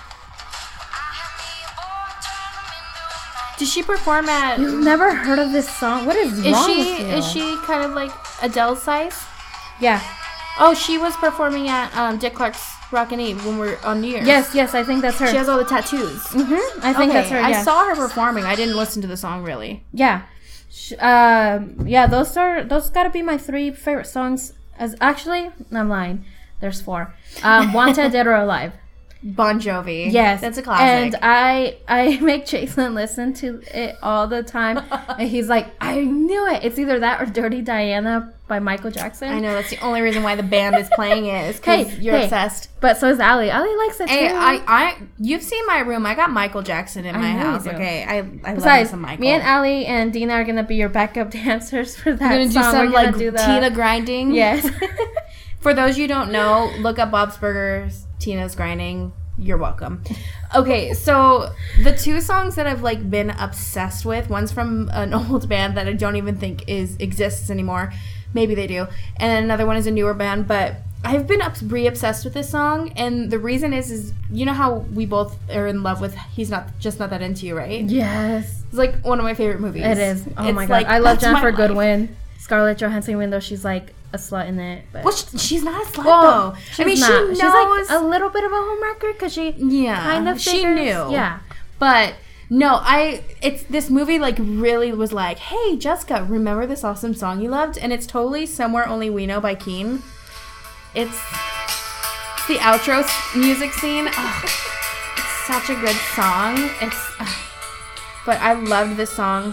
A: Did she perform at?
B: You've never heard of this song? What is,
A: Is
B: wrong
A: she
B: with you?
A: is she kind of like Adele's size?
B: Yeah.
A: Oh, she was performing at um, Dick Clark's Rockin' Eve when we're on New Year's.
B: Yes, yes, I think that's her.
A: She has all the tattoos.
B: Mm-hmm. I think
A: Okay,
B: that's her. Yeah.
A: I saw her performing. I didn't listen to the song really.
B: Yeah. Sh- Um. yeah, those are those gotta be my three favorite songs. As actually, I'm lying. There's four. Um, Wanted, Dead or Alive.
A: Bon Jovi.
B: Yes,
A: That's a classic.
B: And I I make Jason listen to it all the time, and he's like, I knew it. It's either that or Dirty Diana by Michael Jackson.
A: I know that's the only reason why the band is playing it is because
B: Hey,
A: you're
B: hey.
A: obsessed.
B: But so is Ali. Ali likes it too.
A: Hey, I, I, you've seen my room. I got Michael Jackson in
B: I
A: my
B: know you
A: house.
B: do.
A: Okay, I, I love me
B: Besides,
A: some Michael.
B: me and Ali and Dina are gonna be your backup dancers for that
A: We're gonna do
B: song.
A: some
B: We're
A: like
B: gonna do the
A: Tina grinding.
B: Yes.
A: For those you don't know, look up Bob's Burgers, Tina's grinding. You're welcome. Okay, so the two songs that I've like been obsessed with, one's from an old band that I don't even think is exists anymore. Maybe they do. And then another one is a newer band, but I've been up, re-obsessed with this song, and the reason is, is you know how we both are in love with He's Not Just Not That Into You, right?
B: Yes.
A: It's like one of my favorite movies.
B: It is. Oh
A: It's
B: my god.
A: like,
B: I love
A: that's my
B: Jennifer
A: life.
B: Goodwin. Scarlett Johansson, even though she's like a slut in it. But
A: Well, she, she's not a slut
B: well,
A: though.
B: she's
A: I mean,
B: not.
A: she knows.
B: She's like a little bit of a homewrecker because she
A: yeah,
B: kind of
A: she
B: figures-
A: knew.
B: Yeah.
A: But no, I it's this movie like really was like, hey Jessica, remember this awesome song you loved? And it's totally Somewhere Only We Know by Keen. It's, it's the outro s- music scene. Ugh, it's such a good song. It's, ugh. But I loved this song.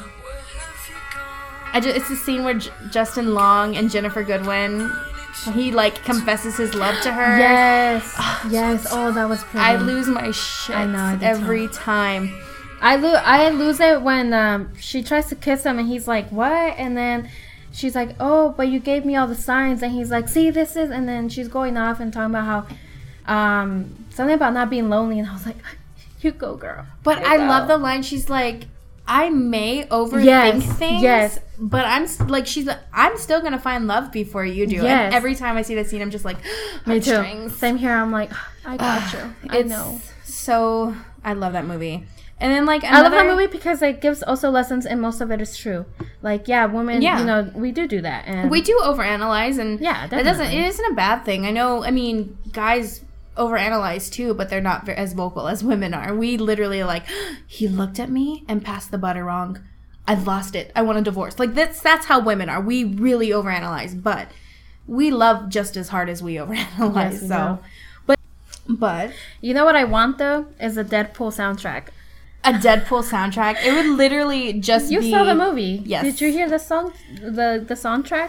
A: I just, it's the scene where J- Justin Long and Jennifer Goodwin, he like confesses his love to her.
B: Yes. yes. Oh, that was pretty.
A: I lose my shit
B: I know, I did
A: every time.
B: I lose. I lose it when um, she tries to kiss him and he's like, "What?" And then she's like, "Oh, but you gave me all the signs." And he's like, "See, this is." And then she's going off and talking about how um, something about not being lonely. And I was like, "You go, girl."
A: But
B: You
A: I
B: go.
A: love the line. She's like, I may overthink
B: Yes,
A: things,
B: yes.
A: but I'm s- like, she's like, I'm still gonna find love before you do.
B: Yes.
A: And every time I see that scene, I'm just like,
B: Me too.
A: heartstrings.
B: Same here. I'm like, I got you. I
A: It's
B: know.
A: so I love that movie. And then like
B: I love
A: another,
B: that movie because it gives also lessons, and most of it is true. Like, yeah, women,
A: Yeah.
B: you know, we do do that, and
A: we do overanalyze, and
B: Yeah,
A: it doesn't.
B: definitely.
A: It isn't a bad thing. I know. I mean, guys overanalyze too, but they're not ve- as vocal as women are. We literally are like, he looked at me and passed the butter wrong. I've lost it. I want a divorce. Like that's that's how women are. We really overanalyze, but we love just as hard as we overanalyze.
B: Yes, we
A: so,
B: do.
A: but but
B: you know what I want though is a Deadpool soundtrack.
A: a Deadpool soundtrack. It would literally just
B: You
A: be.
B: saw the movie.
A: Yes.
B: Did you hear the song, the the soundtrack?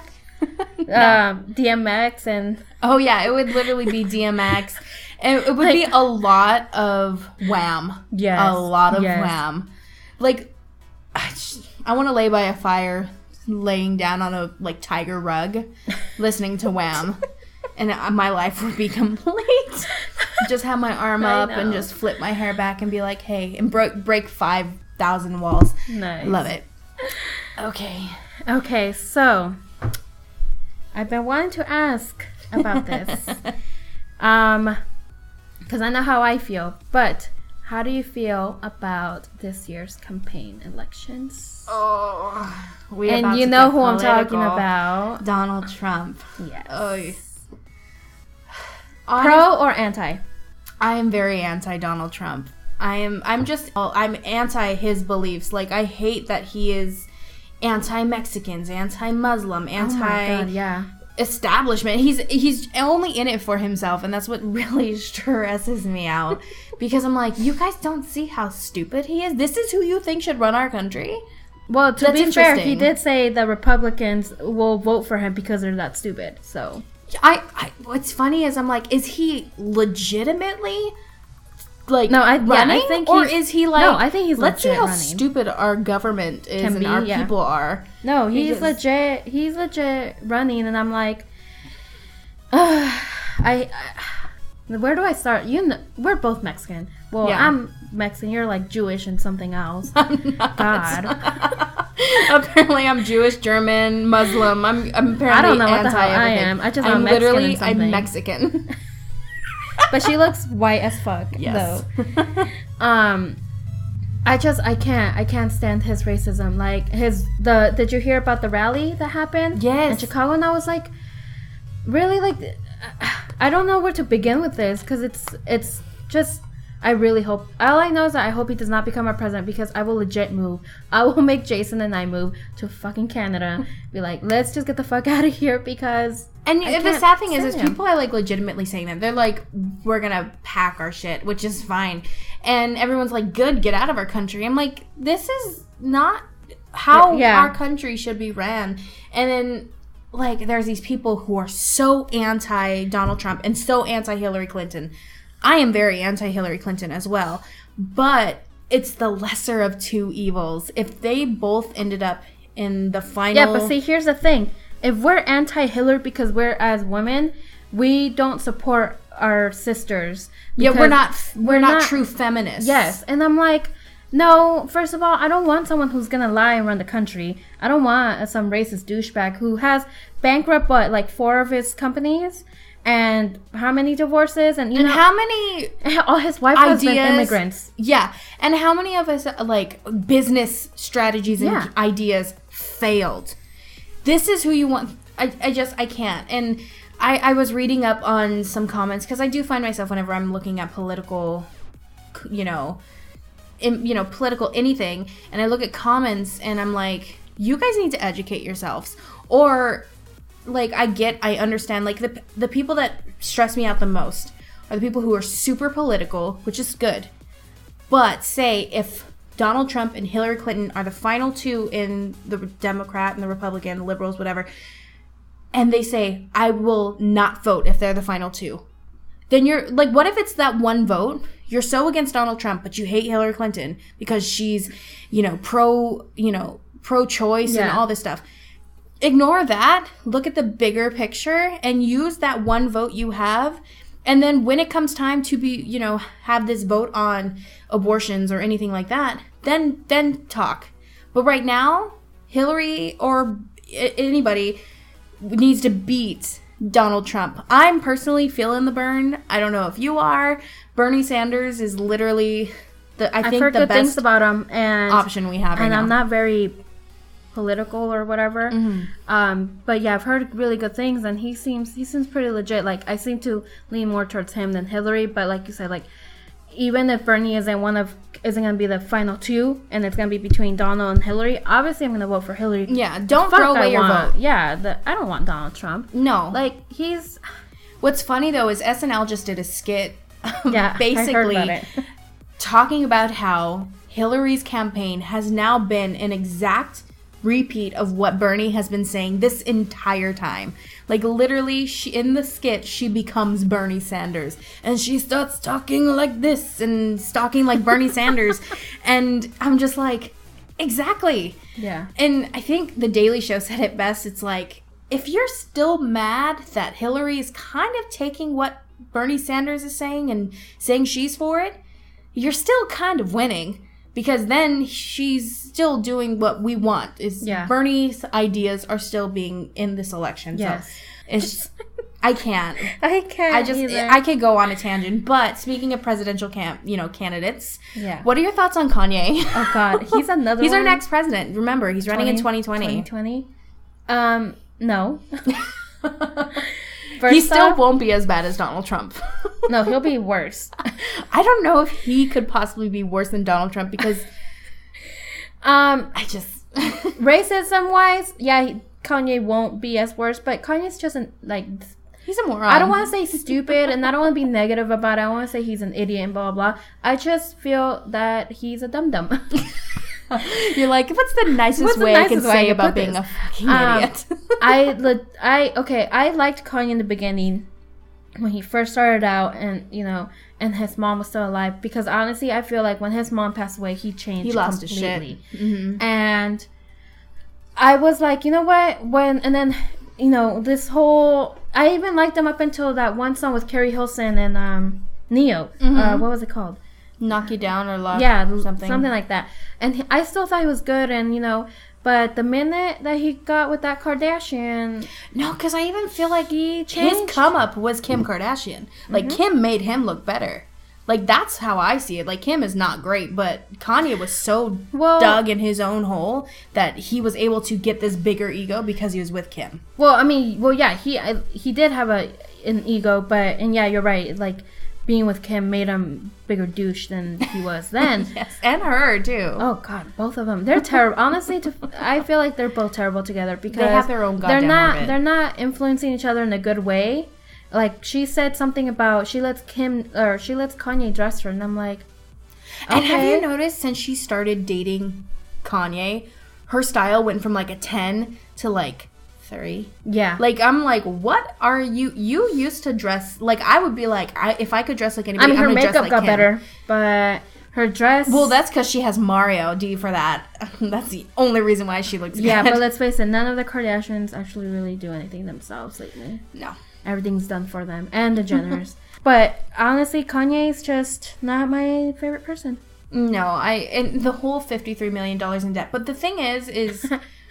B: um, D M X and
A: Oh yeah, it would literally be D M X. And it would be
B: Like-
A: a lot of Wham.
B: Yes,
A: A lot of
B: yes.
A: Wham. Like, I, just- I want to lay by a fire, laying down on a like tiger rug, listening to Wham, and uh, my life would be complete. Just have my arm
B: I
A: up and
B: know.
A: just flip my hair back and be like, "Hey," and break break five thousand walls.
B: nice.
A: Love it. Okay.
B: Okay, so I've been wanting to ask about this, um, because I know how I feel. But how do you feel about this year's campaign elections?
A: Oh, we
B: And
A: about
B: you
A: to
B: know
A: get
B: who I'm talking
A: political.
B: about.
A: Donald Trump.
B: Yes.
A: Oh.
B: Pro or anti?
A: I am very anti Donald Trump. I am. I'm just. I'm anti his beliefs. Like I hate that he is anti Mexicans, anti Muslim,
B: Oh my god,
A: anti
B: yeah.
A: establishment. He's he's only in it for himself, and that's what really stresses me out. Because I'm like, you guys don't see how stupid he is. This is who you think should run our country.
B: Well, to
A: That's
B: be fair, he
A: interesting.
B: did say the Republicans will vote for him because they're that stupid. So
A: I, I what's funny is I'm like, is he legitimately like
B: no, I,
A: running,
B: yeah, I think
A: or is he like?
B: No, I think he's
A: let's see how
B: running.
A: stupid our government is
B: Can
A: and
B: be,
A: our
B: yeah.
A: people are.
B: No, he's
A: Because-
B: legit. He's legit running, and I'm like, uh, I, I. Where do I start? You know, we're both Mexican. Well,
A: Yeah.
B: I'm Mexican. You're like Jewish and something else.
A: I'm not.
B: God.
A: Apparently, I'm Jewish, German, Muslim. I'm, I'm apparently
B: I don't know what the hell I
A: anti-everything.
B: am. I just know
A: I'm
B: Mexican
A: literally
B: and
A: I'm
B: something.
A: Mexican.
B: But she looks white as fuck.
A: Yes.
B: Though. Um, I just I can't I can't stand his racism. Like his the did you hear about the rally that happened?
A: Yes.
B: In Chicago, and I was like, really like, I don't know where to begin with this because it's it's just. I really hope. All I know is that I hope he does not become our president because I will legit move. I will make Jason and I move to fucking Canada. Be like, let's just get the fuck out of here because.
A: And
B: I
A: the
B: can't
A: sad thing is,
B: stand
A: is
B: him.
A: people are like legitimately saying that. They're like, we're gonna pack our shit, which is fine. And everyone's like, good, get out of our country. I'm like, this is not how
B: Yeah.
A: our country should be ran. And then, like, there's these people who are so anti Donald Trump and so anti Hillary Clinton. I am very anti Hillary Clinton as well. But it's the lesser of two evils. If they both ended up in the final.
B: Yeah, but see, here's the thing. If we're anti-Hillary because we're as women, we don't support our sisters.
A: Yeah, we're
B: because
A: not we're,
B: we're
A: not,
B: not-
A: true feminists.
B: Yes, and I'm like, no, first of all, I don't want someone who's gonna lie and run the country. I don't want uh, some racist douchebag who has bankrupt, what, like four of his companies? And how many divorces? And, you
A: And
B: know,
A: how many
B: all his wife has been
A: ideas-
B: immigrants.
A: Yeah, and how many of us uh, like business strategies and
B: Yeah.
A: ideas failed? This is who you want. I, I just I can't. And I I was reading up on some comments because I do find myself whenever I'm looking at political, you know, in, you know political anything, and I look at comments and I'm like, you guys need to educate yourselves. Or like I get I understand like the the people that stress me out the most are the people who are super political, which is good. But say if Donald Trump and Hillary Clinton are the final two in the Democrat and the Republican, the liberals, whatever, and they say, I will not vote if they're the final two. Then you're like, what if it's that one vote? You're so against Donald Trump, but you hate Hillary Clinton because she's, you know, pro, you know, pro-choice and
B: Yeah.
A: all this stuff. Ignore that. Look at the bigger picture and use that one vote you have. And then when it comes time to be, you know, have this vote on abortions or anything like that, then then talk. But right now, Hillary or I- anybody needs to beat Donald Trump. I'm personally feeling the burn. I don't know if you are. Bernie Sanders is literally the I
B: I've
A: think
B: heard
A: the
B: good things
A: best
B: about him, and
A: option we have right
B: and
A: now.
B: I'm not very political or whatever.
A: Mm-hmm.
B: Um, but yeah, I've heard really good things, and he seems he seems pretty legit. Like I seem to lean more towards him than Hillary. But like you said, like even if Bernie isn't one of isn't gonna be the final two, and it's gonna be between Donald and Hillary, obviously I'm gonna vote for Hillary.
A: Yeah, don't
B: Fuck
A: throw away
B: I
A: your
B: want.
A: vote.
B: Yeah, the, I don't want Donald Trump.
A: No.
B: Like he's
A: What's funny though is S N L just did a skit
B: yeah,
A: basically
B: I heard about it.
A: talking about how Hillary's campaign has now been an exact repeat of what Bernie has been saying this entire time. Like literally she in the skit she becomes Bernie Sanders and she starts talking like this and talking like Bernie Sanders, and I'm just like, exactly.
B: Yeah.
A: And I think the Daily Show said it best. It's like, if you're still mad that Hillary is kind of taking what Bernie Sanders is saying and saying she's for it, you're still kind of winning. Because then she's still doing what we want. Is
B: Yeah.
A: Bernie's ideas are still being in this election.
B: Yes.
A: So it's I can't.
B: I can't.
A: I just
B: either.
A: I could go on a tangent. But speaking of presidential camp, you know, candidates.
B: Yeah.
A: What are your thoughts on Kanye?
B: Oh God, he's another.
A: He's our
B: one.
A: next president. Remember, he's running in twenty twenty.
B: twenty twenty. Um, no.
A: He
B: First
A: still
B: off-
A: won't be as bad as Donald Trump.
B: No, he'll be worse.
A: I don't know if he could possibly be worse than Donald Trump because
B: Um,
A: I just
B: racism wise, yeah, he- Kanye won't be as worse, but Kanye's just an, like,
A: he's a moron.
B: I don't want to say stupid, and I don't want to be negative about it. I want to say he's an idiot and blah blah. I just feel that he's a dum dum.
A: You're like, what's the nicest
B: What's the
A: way I can
B: nicest way I
A: say
B: can
A: about
B: put
A: being
B: this?
A: a fucking
B: Um,
A: idiot?
B: I, le- I, okay, I liked Kanye in the beginning. when he first started out, and you know, and his mom was still alive. Because honestly, I feel like when his mom passed away, he changed. He lost completely. His shit. Mm-hmm. And I was like, you know what? When and then you know this whole. I even liked him up until that one song with Carrie Hilson and um, Neo. Mm-hmm. Uh, what was it called?
A: Knock You Down or Lock.
B: Yeah,
A: something
B: something like that. And he, I still thought he was good, and you know. But the minute that he got with that Kardashian...
A: No, because I even feel like he changed. His come-up was Kim Kardashian. Like, mm-hmm. Kim made him look better. Like, that's how I see it. Like, Kim is not great, but Kanye was so well, dug in his own hole that he was able to get this bigger ego because he was with Kim.
B: Well, I mean, well, yeah, he I, he did have a an ego, but... And yeah, you're right. Like, being with Kim made him bigger douche than he was then.
A: Yes, and her too.
B: Oh God, both of them. They're terrible. Honestly, to, I feel like they're both terrible together because
A: they have their own goddamn
B: they're not
A: orbit.
B: They're not influencing each other in a good way. Like she said something about she lets Kim or she lets Kanye dress her, and I'm like,
A: okay. And have you noticed since she started dating Kanye, her style went from like a ten to like three.
B: Yeah.
A: Like, I'm like, what are you... You used to dress... Like, I would be like, I, if I could dress like anybody, I mean, her I'm makeup like got him. Better,
B: but her dress...
A: Well, that's because she has Mario D for that. That's the only reason why she looks
B: yeah,
A: good.
B: But let's face it, none of the Kardashians actually really do anything themselves lately.
A: No.
B: Everything's done for them. And the Jenners. But, honestly, Kanye's just not my favorite person.
A: No, I... And the whole fifty-three million dollars in debt. But the thing is, is...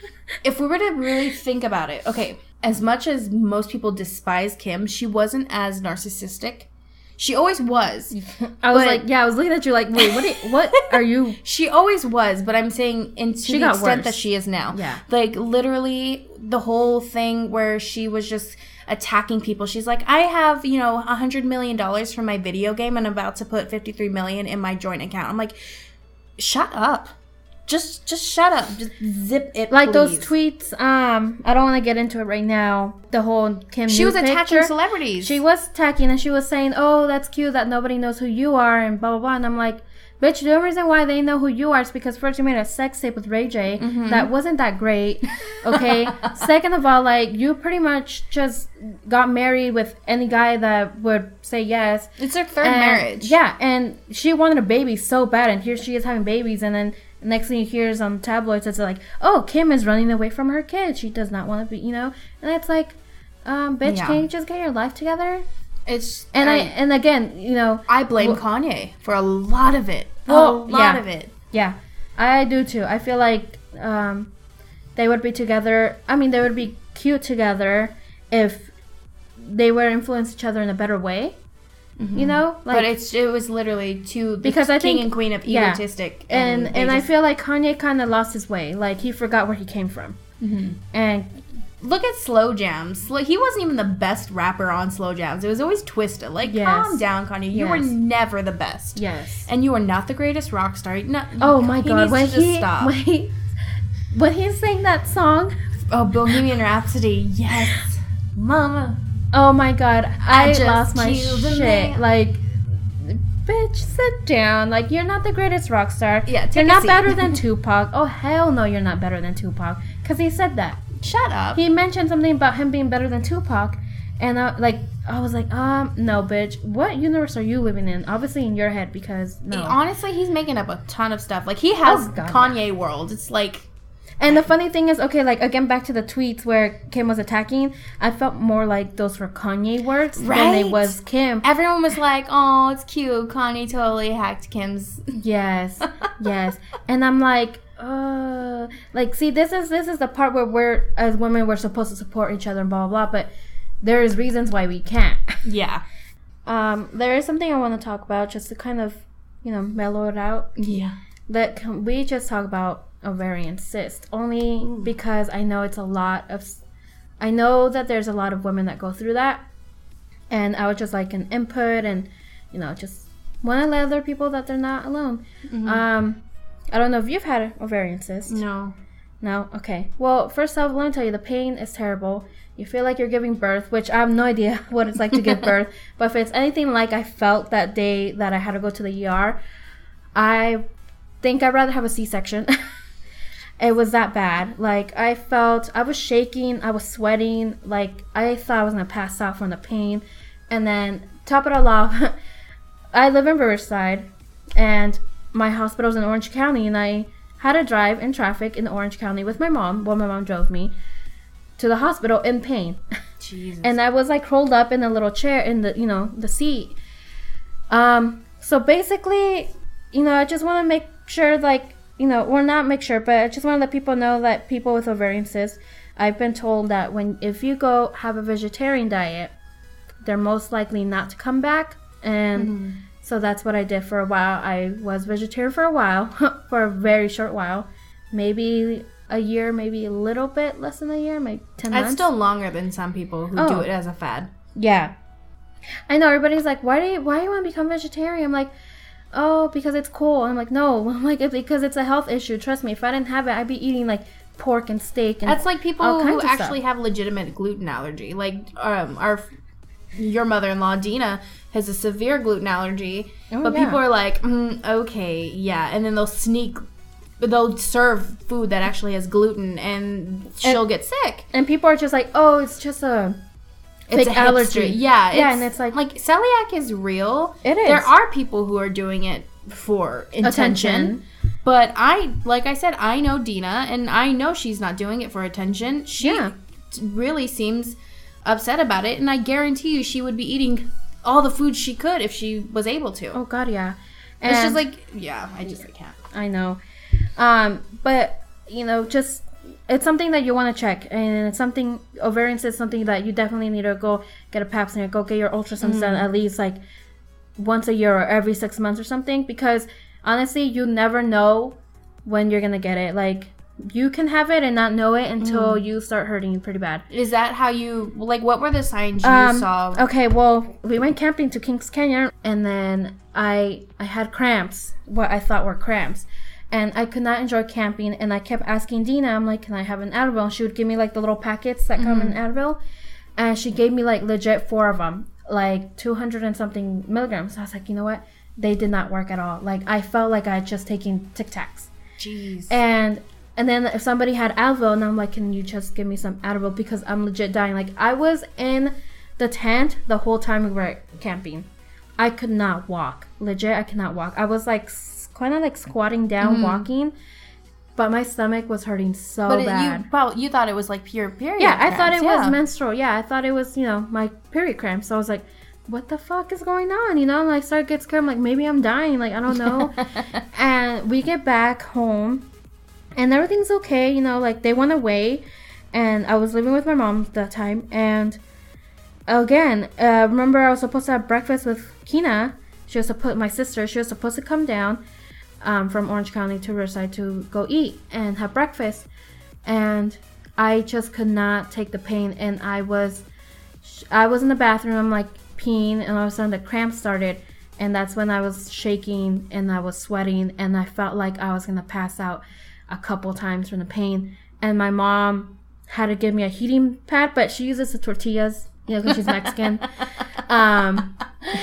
A: If we were to really think about it, okay, as much as most people despise Kim, she wasn't as narcissistic. She always was.
B: I was like, yeah, I was looking at you like, wait, what? Are, what are you?
A: She always was, but I'm saying in to
B: she
A: the extent
B: worse.
A: that she is now.
B: Yeah.
A: Like, literally, the whole thing where she was just attacking people. She's like, I have, you know, one hundred million dollars from my video game and I'm about to put fifty-three million dollars in my joint account. I'm like, shut up. Just just shut up. Just zip it,
B: Like
A: please.
B: those tweets, um, I don't want to get into it right now. The whole Kim
A: She was attacking
B: picture.
A: celebrities.
B: She was attacking and she was saying, oh, that's cute that nobody knows who you are and blah, blah, blah. And I'm like, bitch, the only reason why they know who you are is because first you made a sex tape with Ray J. Mm-hmm. That wasn't that great, okay? Second of all, like, you pretty much just got married with any guy that would say yes.
A: It's their third
B: and,
A: marriage.
B: Yeah, and she wanted a baby so bad, and here she is having babies, and then next thing you hear is on tabloids, it's like, oh, Kim is running away from her kid. She does not want to be, you know? And it's like, um, bitch, yeah. Can you just get your life together?
A: It's
B: and I, I and again, you know,
A: I blame well, Kanye for a lot of it. Well, a lot
B: yeah,
A: of it.
B: Yeah, I do too. I feel like um, they would be together. I mean, they would be cute together if they were influence each other in a better way. Mm-hmm. You know,
A: like, but it's it was literally two
B: because I
A: king
B: think,
A: and queen of
B: yeah,
A: egotistic,
B: and
A: and
B: and
A: just,
B: I feel like Kanye kind of lost his way. Like he forgot where he came from,
A: mm-hmm.
B: and.
A: Look at Slow Jams. Like, he wasn't even the best rapper on Slow Jams. It was always Twista. Like, yes. Calm down, Kanye. You yes. were never the best.
B: Yes.
A: And you are not the greatest rock star. No,
B: oh my
A: he
B: God!
A: Needs
B: when
A: to just
B: he
A: stop.
B: when he when he sang that song,
A: oh Bohemian Rhapsody, yes, Mama.
B: Oh my God! I, I
A: just
B: lost my shit. Like, bitch, sit down. Like, you're not the greatest rock star.
A: Yeah, take
B: you're
A: a
B: not
A: seat.
B: better than Tupac. Oh hell no, you're not better than Tupac. Because he said that.
A: Shut up.
B: He mentioned something about him being better than Tupac, and I, like I was like, um, no, bitch. What universe are you living in? Obviously, in your head, because no.
A: Honestly, he's making up a ton of stuff. Like, he has oh, God, Kanye God. World. It's like.
B: And the funny thing is, okay, like again, back to the tweets where Kim was attacking. I felt more like those were Kanye words right? than it was Kim.
A: Everyone was like, "Oh, it's cute. Kanye totally hacked Kim's."
B: Yes, yes, and I'm like. Uh, like, see, this is this is the part where we're as women we're supposed to support each other and blah blah blah, but there is reasons why we can't.
A: Yeah.
B: Um, there is something I want to talk about just to kind of, you know, mellow it out.
A: Yeah.
B: That can we just talk about ovarian cyst only Ooh. Because I know it's a lot of, I know that there's a lot of women that go through that, and I would just like an input and, you know, just want to let other people that they're not alone. Mm-hmm. Um. I don't know if you've had an ovarian cyst.
A: No.
B: No? Okay. Well, first off, let me tell you, the pain is terrible. You feel like you're giving birth, which I have no idea what it's like to give birth. But if it's anything like I felt that day that I had to go to the E R, I think I'd rather have a C-section. It was that bad. Like, I felt, I was shaking, I was sweating. Like, I thought I was going to pass out from the pain. And then, top it all off, I live in Riverside, and my hospital's in Orange County, and I had to drive in traffic in Orange County with my mom, while my mom drove me to the hospital in pain.
A: Jesus.
B: And I was like curled up in a little chair in the, you know, the seat. Um, so basically, you know, I just want to make sure, like, you know, or not make sure, but I just want to let people know that people with ovarian cysts, I've been told that when, if you go have a vegetarian diet, they're most likely not to come back. And mm-hmm. so that's what I did for a while. I was vegetarian for a while, for a very short while, maybe a year, maybe a little bit less than a year, maybe ten months.
A: That's still longer than some people who oh. do it as a fad.
B: Yeah. I know, everybody's like, why do you, why do you want to become vegetarian? I'm like, oh, because it's cool. I'm like, no, I'm like, because it's a health issue. Trust me, if I didn't have it, I'd be eating like pork and steak and
A: that's like people who actually stuff. have legitimate gluten allergy. Like um, our your mother-in-law Dina has a severe gluten allergy, oh, but yeah. people are like, mm, okay, yeah, and then they'll sneak. They'll serve food that actually has gluten, and she'll and, get sick.
B: And people are just like, oh, it's just a
A: it's
B: fake
A: a
B: allergy.
A: Yeah,
B: yeah, and it's like
A: like celiac is real.
B: It is.
A: There are people who are doing it for intention, attention. But I, like I said, I know Dina, and I know she's not doing it for attention. She yeah. really seems upset about it, and I guarantee you she would be eating all the food she could if she was able to.
B: Oh, God, yeah.
A: And it's just like, yeah, I just I can't.
B: I know. Um, but, you know, just, it's something that you want to check. And it's something, ovarian cyst is something that you definitely need to go get a pap smear, go get your ultrasound mm-hmm. done at least like once a year or every six months or something. Because, honestly, you never know when you're going to get it. Like, you can have it and not know it until mm. you start hurting pretty bad.
A: Is that how you, like, what were the signs you
B: um,
A: saw?
B: Okay, well, we went camping to Kings Canyon, and then I I had cramps, what I thought were cramps. And I could not enjoy camping, and I kept asking Dina, I'm like, can I have an Advil? And she would give me, like, the little packets that mm-hmm. come in Advil. And she gave me, like, legit four of them, like, two hundred and something milligrams. I was like, you know what? They did not work at all. Like, I felt like I had just taken Tic Tacs.
A: Jeez.
B: And... And then if somebody had Advil, and I'm like, can you just give me some Advil? Because I'm legit dying. Like, I was in the tent the whole time we were camping. I could not walk. Legit, I could not walk. I was, like, kind of, like, squatting down, mm-hmm. walking. But my stomach was hurting so
A: but it,
B: bad.
A: You, well, you thought it was, like, pure period
B: Yeah,
A: cramps.
B: I thought it
A: yeah.
B: was menstrual. Yeah, I thought it was, you know, my period cramps. So I was like, what the fuck is going on? You know, and I started to get scared. I'm like, maybe I'm dying. Like, I don't know. And we get back home. And everything's okay, you know, like, they went away, and I was living with my mom at that time, and again, uh, remember I was supposed to have breakfast with Kina. She was supposed, my sister, she was supposed to come down um, from Orange County to Riverside to go eat and have breakfast, and I just could not take the pain, and I was, I was in the bathroom, like, peeing, and all of a sudden the cramps started, and that's when I was shaking, and I was sweating, and I felt like I was gonna pass out a couple times from the pain, and my mom had to give me a heating pad, but she uses the tortillas, you know, because she's Mexican. um,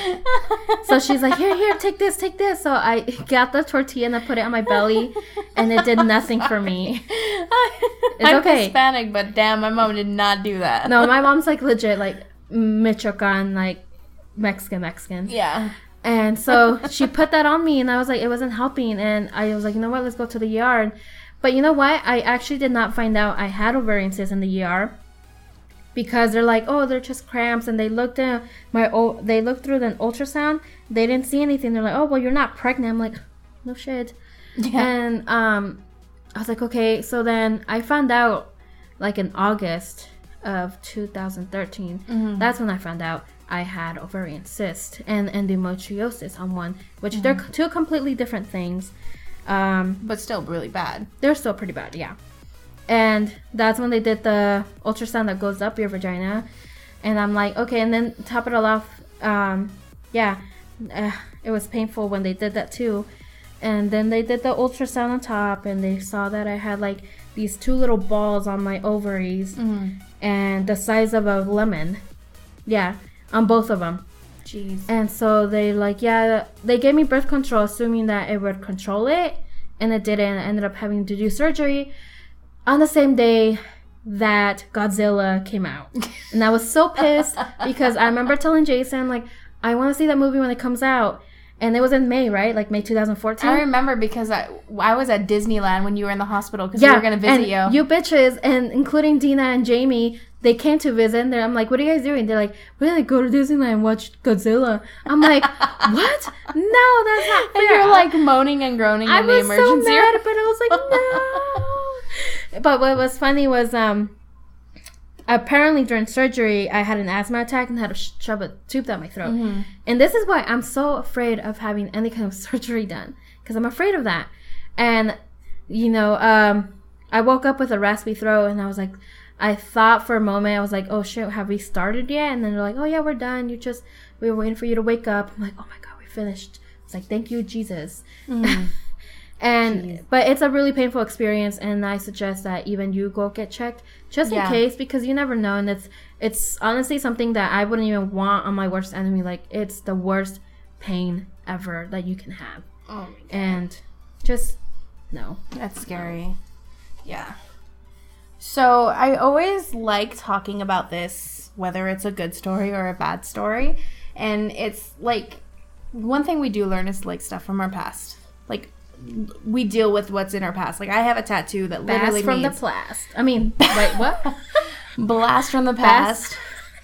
B: so she's like, here, here, take this, take this. So I got the tortilla and I put it on my belly, and it did nothing for me. It's
A: I'm
B: okay.
A: Hispanic, but damn, my mom did not do that.
B: No, my mom's like legit, like Michoacan, like Mexican, Mexican.
A: Yeah.
B: And so she put that on me, and I was like, it wasn't helping. And I was like, you know what, let's go to the E R. But you know what? I actually did not find out I had ovarian cysts in the E R, because they're like, oh, they're just cramps. And they looked at my, oh, they looked through the ultrasound. They didn't see anything. They're like, oh, well, you're not pregnant. I'm like, no shit. Yeah. And um, I was like, okay. So then I found out, like, in August of two thousand thirteen. Mm-hmm. That's when I found out I had ovarian cyst and endometriosis on one, which mm-hmm. they're two completely different things. Um,
A: but still really bad.
B: They're still pretty bad, yeah. And that's when they did the ultrasound that goes up your vagina. And I'm like, okay, and then top it all off, um, yeah, uh, it was painful when they did that too. And then they did the ultrasound on top, and they saw that I had like these two little balls on my ovaries, mm-hmm. and the size of a lemon. Yeah. On both of them.
A: Jeez.
B: And so they like, yeah, they gave me birth control assuming that it would control it, and it didn't. I ended up having to do surgery on the same day that Godzilla came out. And I was so pissed because I remember telling Jason, like, I want to see that movie when it comes out. And it was in May, right? Like May twenty fourteen.
A: I remember because I I was at Disneyland when you were in the hospital because yeah, we were going to visit
B: and
A: you.
B: You bitches, and including Dina and Jamie, they came to visit. And I'm like, what are you guys doing? They're like, we're going to go to Disneyland and watch Godzilla. I'm like, what? No, that's not fair.
A: And you're like moaning and groaning
B: I
A: in the emergency
B: room. I was so mad,
A: room.
B: but I was like, no. But what was funny was... um. Apparently during surgery, I had an asthma attack and had to shove a tube down my throat. Mm-hmm. And this is why I'm so afraid of having any kind of surgery done. Because I'm afraid of that. And, you know, um, I woke up with a raspy throat and I was like, I thought for a moment, I was like, oh shit, have we started yet? And then they're like, oh yeah, we're done. You just, we were waiting for you to wake up. I'm like, oh my God, we finished. It's like, thank you, Jesus. Mm. And Jeez. But it's a really painful experience, and I suggest that even you go get checked just yeah. in case, because you never know. And it's it's honestly something that I wouldn't even want on my worst enemy. Like, it's the worst pain ever that you can have.
A: Oh my God.
B: And just no,
A: that's scary. Yeah. So I always like talking about this, whether it's a good story or a bad story, and it's like one thing we do learn is like stuff from our past, like. We deal with what's in our past. Like, I have a tattoo that
B: Blast
A: literally
B: from
A: means...
B: the past. I mean, wait, what?
A: Blast from the past.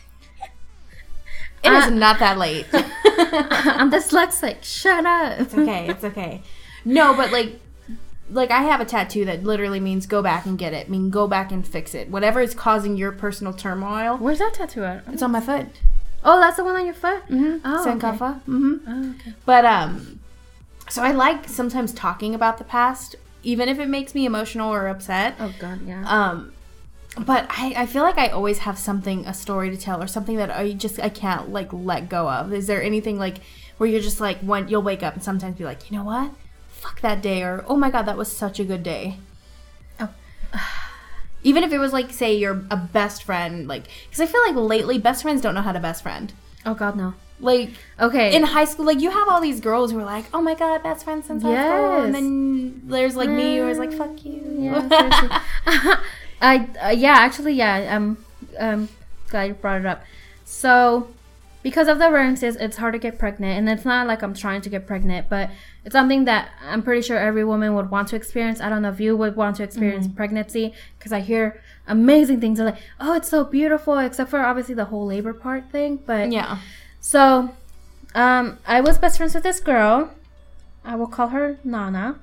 A: It uh, is not that late.
B: I'm dyslexic. Shut up.
A: It's okay. It's okay. No, but, like, like I have a tattoo that literally means go back and get it. I mean, go back and fix it. Whatever is causing your personal turmoil.
B: Where's that tattoo at?
A: It's on my foot.
B: Oh, that's the one on your foot?
A: Mm-hmm.
B: Oh,
A: Sankafa.
B: Okay.
A: Mm-hmm.
B: Oh, okay.
A: But, um... So I like sometimes talking about the past, even if it makes me emotional or upset.
B: Oh, God, yeah.
A: Um, but I, I feel like I always have something, a story to tell, or something that I just, I can't, like, let go of. Is there anything, like, where you're just, like, when you'll wake up and sometimes be like, you know what? Fuck that day, or, oh my God, that was such a good day.
B: Oh.
A: Even if it was, like, say you're a best friend, like, because I feel like lately best friends don't know how to best friend.
B: Oh, God, no.
A: Like,
B: okay,
A: in high school, like, you have all these girls who are like, oh my God, best friends since high school. And then there's, like, mm. me who is like, fuck you.
B: Yeah, I, uh, yeah, actually, yeah, I'm um, glad you brought it up. So, because of the variances, it's hard to get pregnant. And it's not like I'm trying to get pregnant, but it's something that I'm pretty sure every woman would want to experience. I don't know if you would want to experience mm-hmm. pregnancy, because I hear amazing things. They're like, oh, it's so beautiful, except for obviously the whole labor part thing. But
A: yeah.
B: So, um, I was best friends with this girl. I will call her Nana.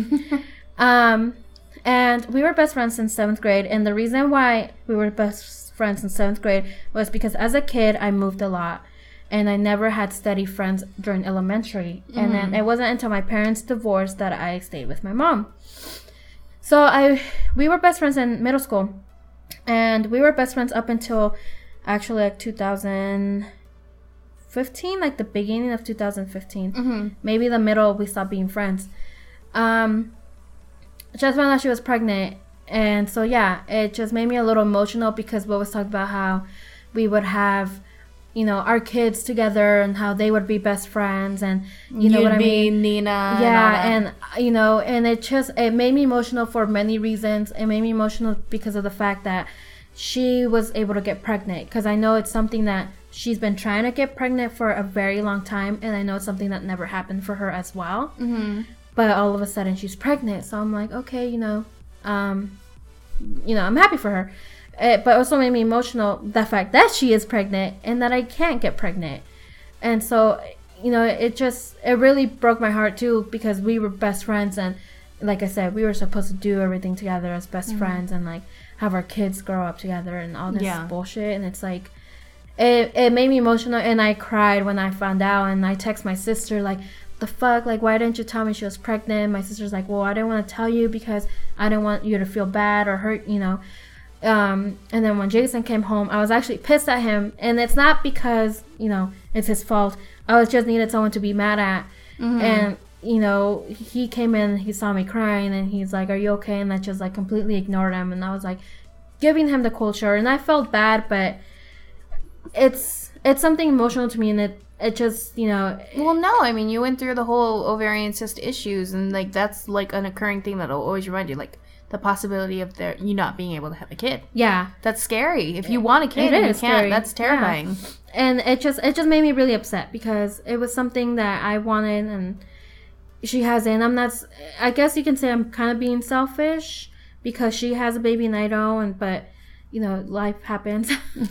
B: um, and we were best friends since seventh grade. And the reason why we were best friends in seventh grade was because as a kid, I moved a lot. And I never had steady friends during elementary. Mm-hmm. And then it wasn't until my parents divorced that I stayed with my mom. So I, we were best friends in middle school. And we were best friends up until actually like two thousand fifteen, like the beginning of two thousand fifteen. Mm-hmm. Maybe the middle we stopped being friends. Um, just found out she was pregnant, and so yeah, it just made me a little emotional because we always talked about how we would have, you know, our kids together and how they would be best friends, and you know
A: You'd
B: what I
A: be
B: mean.
A: Nina.
B: Yeah, and, and you know, and it just it made me emotional for many reasons. It made me emotional because of the fact that she was able to get pregnant, because I know it's something that she's been trying to get pregnant for a very long time, and I know it's something that never happened for her as well. Mm-hmm. But all of a sudden she's pregnant, so I'm like, okay, you know, um, you know, I'm happy for her. It, but also made me emotional the fact that she is pregnant and that I can't get pregnant, and so you know, it just it really broke my heart too, because we were best friends, and like I said, we were supposed to do everything together as best mm-hmm. friends, and like have our kids grow up together and all this yeah. bullshit, and it's like. It it made me emotional, and I cried when I found out, and I text my sister like, the fuck, like, why didn't you tell me she was pregnant? My sister's like, well, I didn't want to tell you because I didn't want you to feel bad or hurt, you know. Um, and then when Jason came home, I was actually pissed at him, and it's not because, you know, it's his fault. I was just needed someone to be mad at, mm-hmm. and you know, he came in, he saw me crying, and he's like, are you okay? And I just like completely ignored him, and I was like giving him the cold shoulder, and I felt bad, but it's it's something emotional to me, and it it just, you know.
A: Well, no, I mean, you went through the whole ovarian cyst issues, and like that's like an occurring thing that'll always remind you, like, the possibility of their you not being able to have a kid.
B: Yeah.
A: That's scary. If you want a kid and you can't, scary. That's terrifying. Yeah.
B: And it just it just made me really upset because it was something that I wanted and she hasn't. I'm not I guess you can say I'm kind of being selfish because she has a baby and I don't, and but you know, life happens.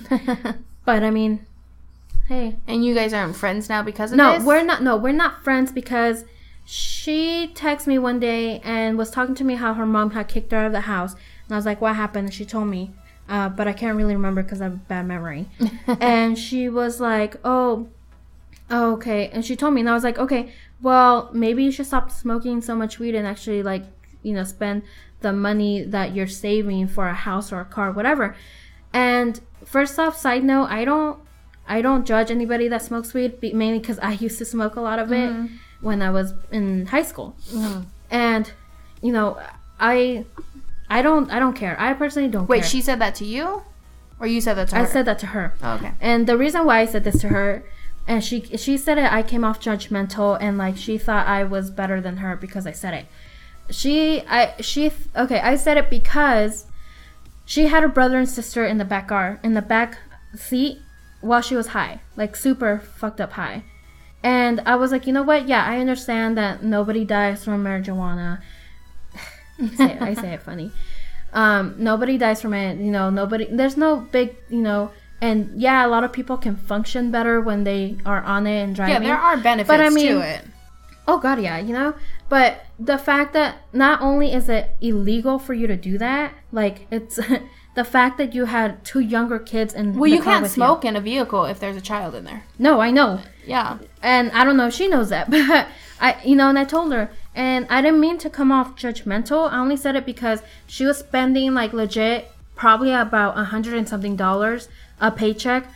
B: But I mean, hey.
A: And you guys aren't friends now because of
B: no,
A: this?
B: No, we're not no, we're not friends because she texted me one day and was talking to me how her mom had kicked her out of the house. And I was like, what happened? And she told me. Uh, but I can't really remember because I have a bad memory. And she was like, oh, oh, okay. And she told me. And I was like, okay, well, maybe you should stop smoking so much weed and actually, like, you know, spend the money that you're saving for a house or a car, whatever. And first off, side note, I don't, I don't judge anybody that smokes weed, mainly because I used to smoke a lot of it. Mm-hmm. When I was in high school. Mm-hmm. And you know, I I don't I don't care. I personally don't
A: Wait,
B: care. Wait,
A: she said that to you? Or you said that to her?
B: I said that to her.
A: Oh, okay.
B: And the reason why I said this to her, and she she said it, I came off judgmental and like she thought I was better than her because I said it. She I she okay, I said it because she had her brother and sister in the back car in the back seat while she was high. Like super fucked up high. And I was like, you know what? Yeah, I understand that nobody dies from marijuana. I, say it, I say it funny. Um, nobody dies from it. You know, nobody. There's no big, you know. And yeah, a lot of people can function better when they are on it and driving.
A: Yeah, there are benefits
B: but, I mean,
A: to it.
B: Oh God, yeah, you know. But the fact that not only is it illegal for you to do that, like it's. The fact that you had two younger kids in
A: well,
B: the
A: you
B: car
A: can't
B: with
A: smoke
B: you.
A: in a vehicle if there's a child in there.
B: No, I know.
A: Yeah,
B: and I don't know if she knows that, but I, you know, and I told her, and I didn't mean to come off judgmental. I only said it because she was spending like legit, probably about a hundred and something dollars a paycheck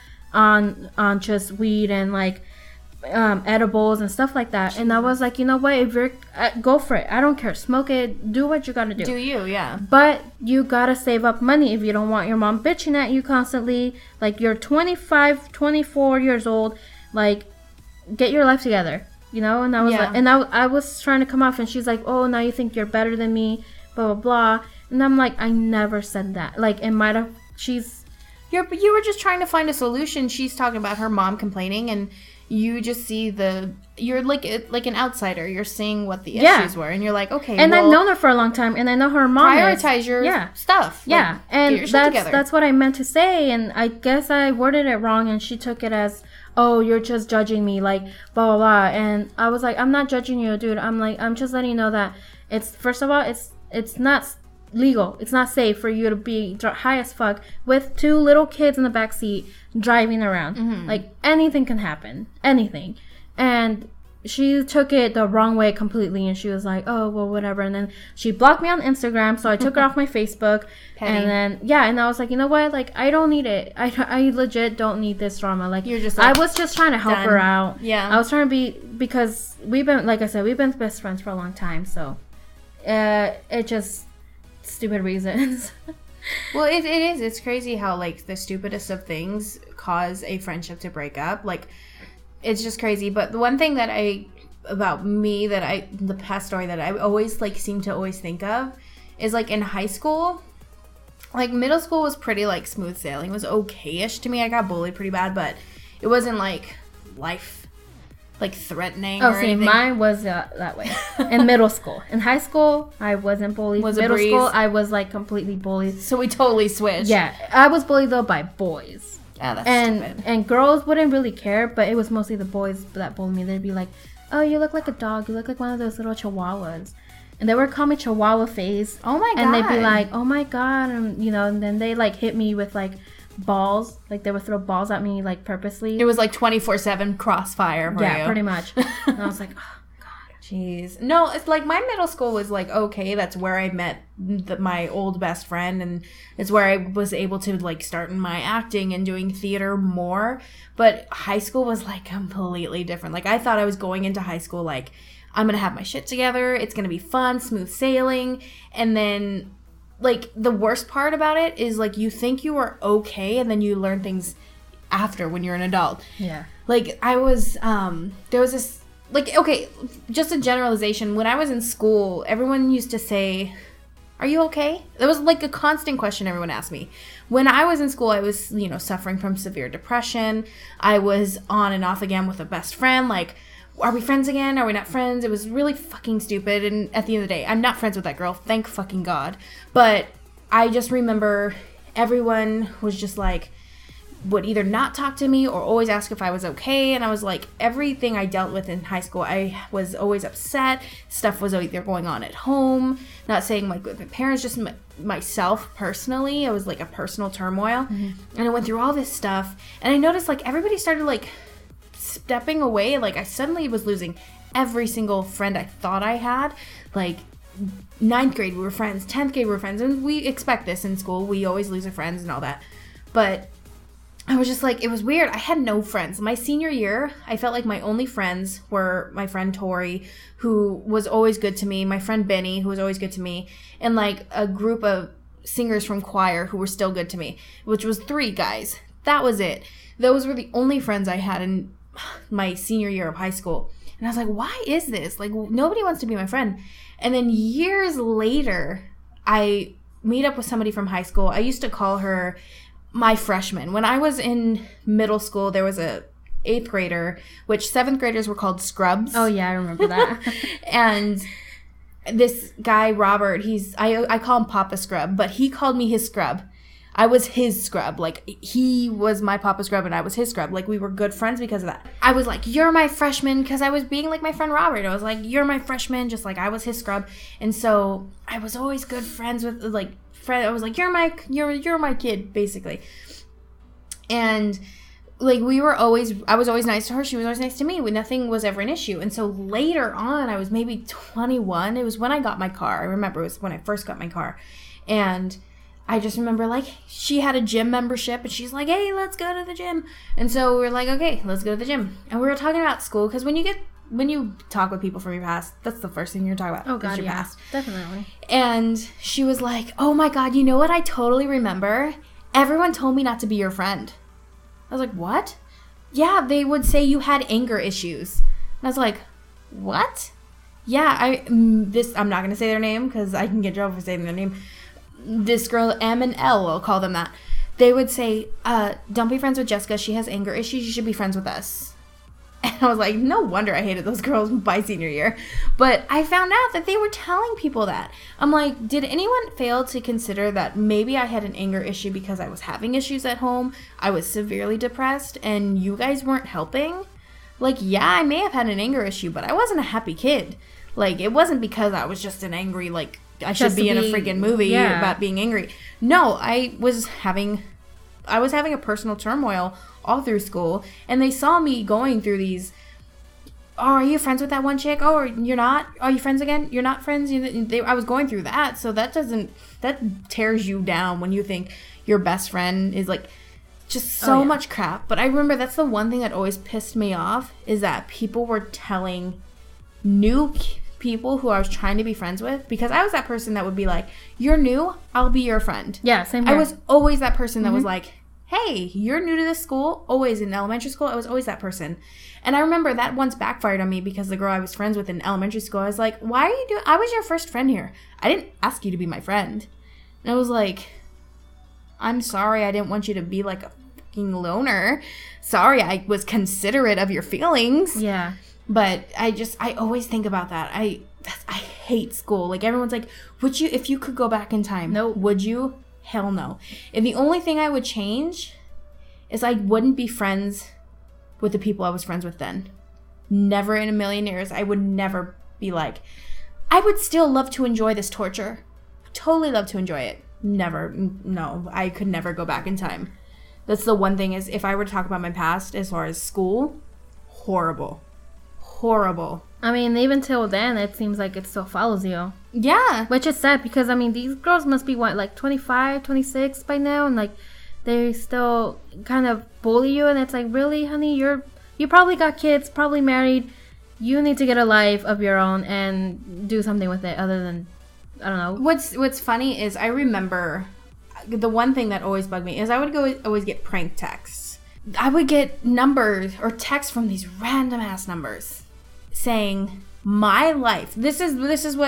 B: on on just weed and like um, edibles and stuff like that. And I was like, you know what? If you're uh, go for it. I don't care. Smoke it. Do what you gotta do.
A: Do you? Yeah.
B: But you gotta save up money if you don't want your mom bitching at you constantly. Like you're twenty-five, twenty-four years old. Like get your life together. You know. And I was
A: yeah.
B: like, and I I was trying to come off, and she's like, oh, now you think you're better than me. Blah blah blah. And I'm like, I never said that. Like it might have. She's.
A: You're. You were just trying to find a solution. She's talking about her mom complaining and. You just see the you're like like an outsider. You're seeing what the
B: yeah.
A: issues were, and you're like, okay.
B: And
A: well,
B: I've known her for a long time, and I know her mom.
A: Prioritize
B: is.
A: your
B: yeah.
A: stuff.
B: Yeah,
A: like,
B: and that's
A: together.
B: that's what I meant to say, and I guess I worded it wrong, and she took it as, oh, you're just judging me, like blah blah blah. And I was like, I'm not judging you, dude. I'm like, I'm just letting you know that it's first of all, it's it's not legal. It's not safe for you to be high as fuck with two little kids in the back seat driving around. Mm-hmm. Like anything can happen, anything. And she took it the wrong way completely, and she was like, oh, well, whatever. And then she blocked me on Instagram, so I took her off my Facebook. Petty. And then, yeah, and I was like, you know what? Like, I don't need it. I, I legit don't need this drama. Like,
A: You're just like,
B: I was just trying to help
A: done.
B: her out.
A: Yeah.
B: I was trying to be, because we've been, like I said, we've been best friends for a long time, so uh, it just, stupid reasons.
A: Well, it, it is. It's crazy how, like, the stupidest of things cause a friendship to break up. Like, it's just crazy. But the one thing that I, about me, that I, the past story that I always, like, seem to always think of is, like, in high school, like, middle school was pretty, like, smooth sailing. It was okay-ish to me. I got bullied pretty bad, but it wasn't, like, life, like, threatening
B: oh,
A: or
B: see,
A: anything.
B: mine was uh, that way. In middle school. In high school, I wasn't bullied.
A: Was
B: middle
A: a breeze.
B: school, I was, like, completely bullied.
A: So we totally switched.
B: Yeah. I was bullied, though, by boys.
A: Yeah, that's
B: and,
A: stupid.
B: And girls wouldn't really care, but it was mostly the boys that bullied me. They'd be like, oh, you look like a dog. You look like one of those little chihuahuas. And they would call me Chihuahua Face.
A: Oh, my God.
B: And they'd be like, oh, my God. And, you know, and then they, like, hit me with, like, balls. Like, they would throw balls at me, like, purposely.
A: It was, like, twenty-four seven crossfire for
B: yeah,
A: you.
B: Yeah, pretty much. And I was like, oh.
A: Jeez. No, it's like my middle school was like, okay, that's where I met the, my old best friend, and it's where I was able to like start in my acting and doing theater more. But high school was like completely different. Like I thought I was going into high school like, I'm going to have my shit together. It's going to be fun, smooth sailing. And then like the worst part about it is like you think you are okay and then you learn things after when you're an adult.
B: Yeah.
A: Like I was, um, there was this, Like, okay, just a generalization. When I was in school, everyone used to say, Are you okay? That was like a constant question everyone asked me. When I was in school, I was, you know, suffering from severe depression. I was on and off again with a best friend. Like, are we friends again? Are we not friends? It was really fucking stupid. And at the end of the day, I'm not friends with that girl. Thank fucking God. But I just remember everyone was just like, would either not talk to me or always ask if I was okay. And I was like, everything I dealt with in high school, I was always upset. Stuff was either going on at home. Not saying like with my parents, just my, myself personally. It was like a personal turmoil. Mm-hmm. And I went through all this stuff. And I noticed like everybody started like stepping away. Like I suddenly was losing every single friend I thought I had. Like ninth grade, we were friends. tenth grade, we were friends. And we expect this in school. We always lose our friends and all that. But I was just like, it was weird. I had no friends. My senior year, I felt like my only friends were my friend Tori, who was always good to me, my friend Benny, who was always good to me, and like a group of singers from choir who were still good to me, which was three guys. That was it. Those were the only friends I had in my senior year of high school. And I was like, why is this? Like, nobody wants to be my friend. And then years later, I meet up with somebody from high school. I used to call her my freshman. When I was in middle school, there was a eighth grader, which seventh graders were called scrubs.
B: Oh yeah, I remember that.
A: And this guy, Robert, he's, I, I call him Papa Scrub, but he called me his scrub. I was his scrub. Like, he was my Papa Scrub and I was his scrub. Like, we were good friends because of that. I was like, you're my freshman, because I was being like my friend Robert. I was like, you're my freshman, just like I was his scrub. And so I was always good friends with, like, friend. I was like, you're my, you're, you're my kid, basically. And like, we were always, I was always nice to her. She was always nice to me. Nothing was ever an issue. And so later on, I was maybe twenty-one. It was when I got my car. I remember it was when I first got my car. And I just remember, like, she had a gym membership, and she's like, hey, let's go to the gym. And so we were like, okay, let's go to the gym. And we were talking about school, because when you get, when you talk with people from your past, that's the first thing you're talking about.
B: Oh, God,
A: your
B: yeah,
A: past.
B: Definitely.
A: And she was like, oh, my God, you know what I totally remember? Everyone told me not to be your friend. I was like, what? Yeah, they would say you had anger issues. And I was like, what? Yeah, I, this, I'm not going to say their name, because I can get in trouble for saying their name. This girl, M and L, I'll call them that. They would say, uh, don't be friends with Jessica. She has anger issues. You should be friends with us. And I was like, no wonder I hated those girls by senior year. But I found out that they were telling people that. I'm like, did anyone fail to consider that maybe I had an anger issue because I was having issues at home? I was severely depressed and you guys weren't helping? Like, yeah, I may have had an anger issue, but I wasn't a happy kid. Like, it wasn't because I was just an angry, like, I should be, be in a freaking movie yeah. about being angry. No, I was having, I was having a personal turmoil all through school, and they saw me going through these. Oh, are you friends with that one chick? Oh, you're not? Are you friends again? You're not friends? You, they, I was going through that, so that doesn't, that tears you down when you think your best friend is like just so oh, yeah. much crap. But I remember that's the one thing that always pissed me off is that people were telling new people who I was trying to be friends with, because I was that person that would be like, you're new, I'll be your friend.
B: Yeah, same here.
A: I was always that person that mm-hmm. was like, hey, you're new to this school. Always in elementary school, I was always that person. And I remember that once backfired on me because the girl I was friends with in elementary school, I was like, why are you doing, I was your first friend here. I didn't ask you to be my friend. And I was like, I'm sorry, I didn't want you to be like a fucking loner. Sorry, I was considerate of your feelings.
B: Yeah.
A: But I just, I always think about that. I I hate school. Like, everyone's like, would you, if you could go back in time,
B: no.
A: would you? Hell no. And the only thing I would change is I wouldn't be friends with the people I was friends with then. Never in a million years. I would never be like, I would still love to enjoy this torture. Totally love to enjoy it. Never. No, I could never go back in time. That's the one thing is, if I were to talk about my past as far as school, horrible. Horrible.
B: I mean, even till then, it seems like it still follows you.
A: Yeah.
B: Which is sad, because, I mean, these girls must be, what, like twenty-five, twenty-six by now? And, like, they still kind of bully you. And it's like, really, honey? You're, you probably got kids, probably married. You need to get a life of your own and do something with it other than, I don't know.
A: What's, what's funny is I remember the one thing that always bugged me is I would go always get prank texts. I would get numbers or texts from these random ass numbers saying my life. This is this is what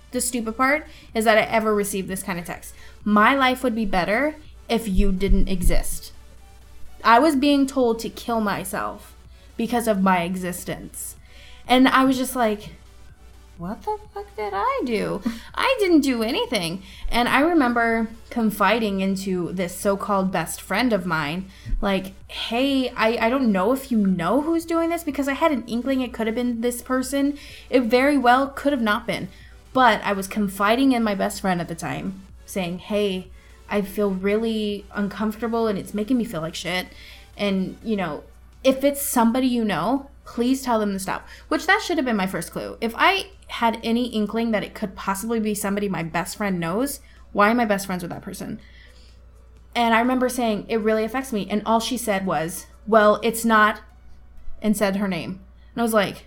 A: the stupid part is that I ever received this kind of text. My life would be better if you didn't exist. I was being told to kill myself because of my existence. And I was just like, what the fuck did I do? I didn't do anything. And I remember confiding into this so-called best friend of mine, like, hey, I, I don't know if you know who's doing this, because I had an inkling it could have been this person. It very well could have not been. But I was confiding in my best friend at the time, saying, hey, I feel really uncomfortable and it's making me feel like shit. And, you know, if it's somebody you know, please tell them to stop. Which that should have been my first clue. If I had any inkling that it could possibly be somebody my best friend knows, why am I best friends with that person? And I remember saying, it really affects me. And all she said was, well, it's not, and said her name. And I was like,